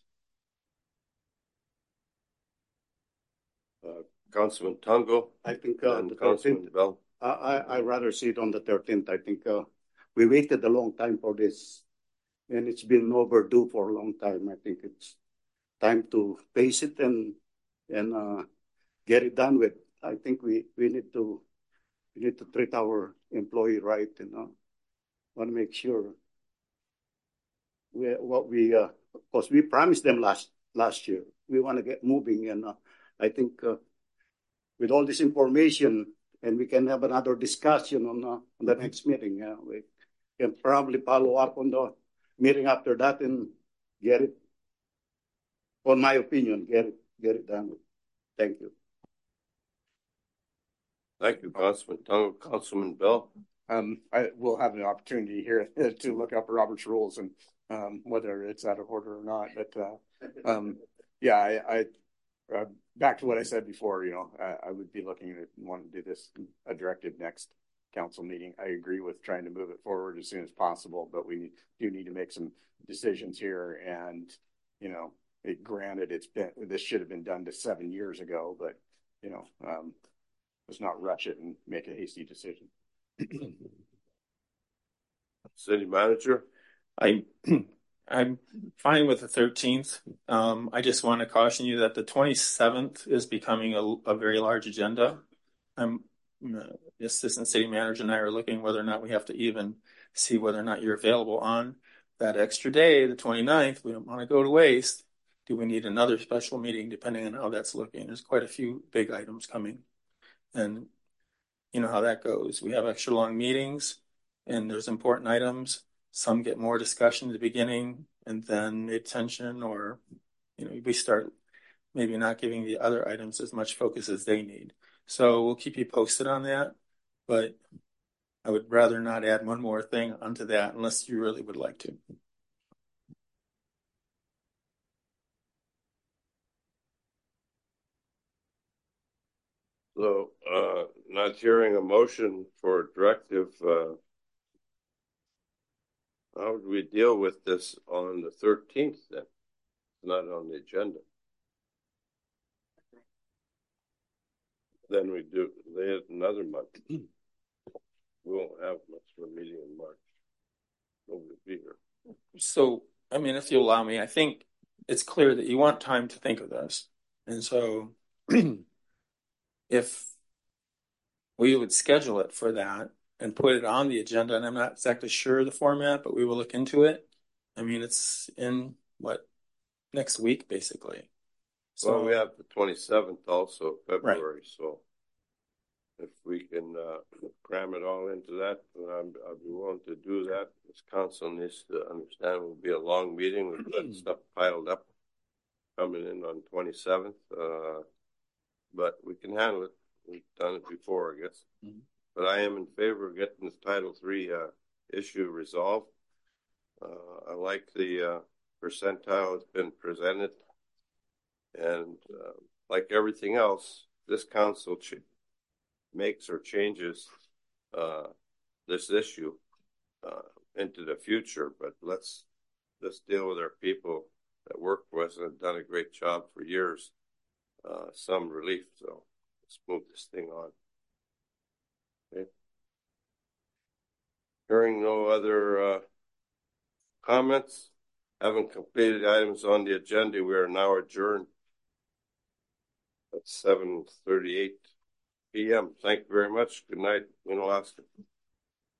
Councilman Tungo. I think and the Councilman 13th. Bell. I rather see it on the 13th. I think we waited a long time for this, and it's been overdue for a long time. I think it's time to face it and get it done with. I think we need to treat our employee right, want to make sure because we promised them last year. We want to get moving, and I think with all this information, and we can have another discussion on the next meeting. We can probably follow up on the meeting after that and get it. On my opinion, get it done. Thank you. Thank you, Councilman Tungo. Councilman Bell. I will have an opportunity here to look up Robert's rules and whether it's out of order or not. But yeah, I back to what I said before. I would be looking at wanting to do this a directive next council meeting. I agree with trying to move it forward as soon as possible, but we do need to make some decisions here. And granted, this should have been done to 7 years ago, but let's not rush it and make a hasty decision. City Manager. I'm fine with the 13th. I just want to caution you that the 27th is becoming a very large agenda. The Assistant City Manager and I are looking whether or not we have to even see whether or not you're available on that extra day, the 29th. We don't want to go to waste. Do we need another special meeting depending on how that's looking? There's quite a few big items coming. And you know how that goes. We have extra long meetings and there's important items. Some get more discussion at the beginning and then attention, or we start maybe not giving the other items as much focus as they need. So we'll keep you posted on that, but I would rather not add one more thing onto that unless you really would like to. So, not hearing a motion for directive, how would we deal with this on the 13th then? Not on the agenda. Then we add another month. We won't have much of a meeting in March. Nobody will be here. So, if you allow me, I think it's clear that you want time to think of this. And so if we would schedule it for that and put it on the agenda, and I'm not exactly sure the format, but we will look into it. It's in next week, basically. So well, we have the 27th also, February. Right. So if we can cram it all into that, I'll be willing to do that. This council needs to understand it will be a long meeting with that stuff piled up coming in on 27th. But we can handle it. We've done it before, I guess. Mm-hmm. But I am in favor of getting this Title III issue resolved. I like the percentile that's been presented. And like everything else, this council makes or changes this issue into the future. But let's deal with our people that work for us and have done a great job for years. Some relief, so let's move this thing on. Okay. Hearing no other comments, having completed items on the agenda, we are now adjourned at 7:38 p.m. Thank you very much. Good night, Alaska.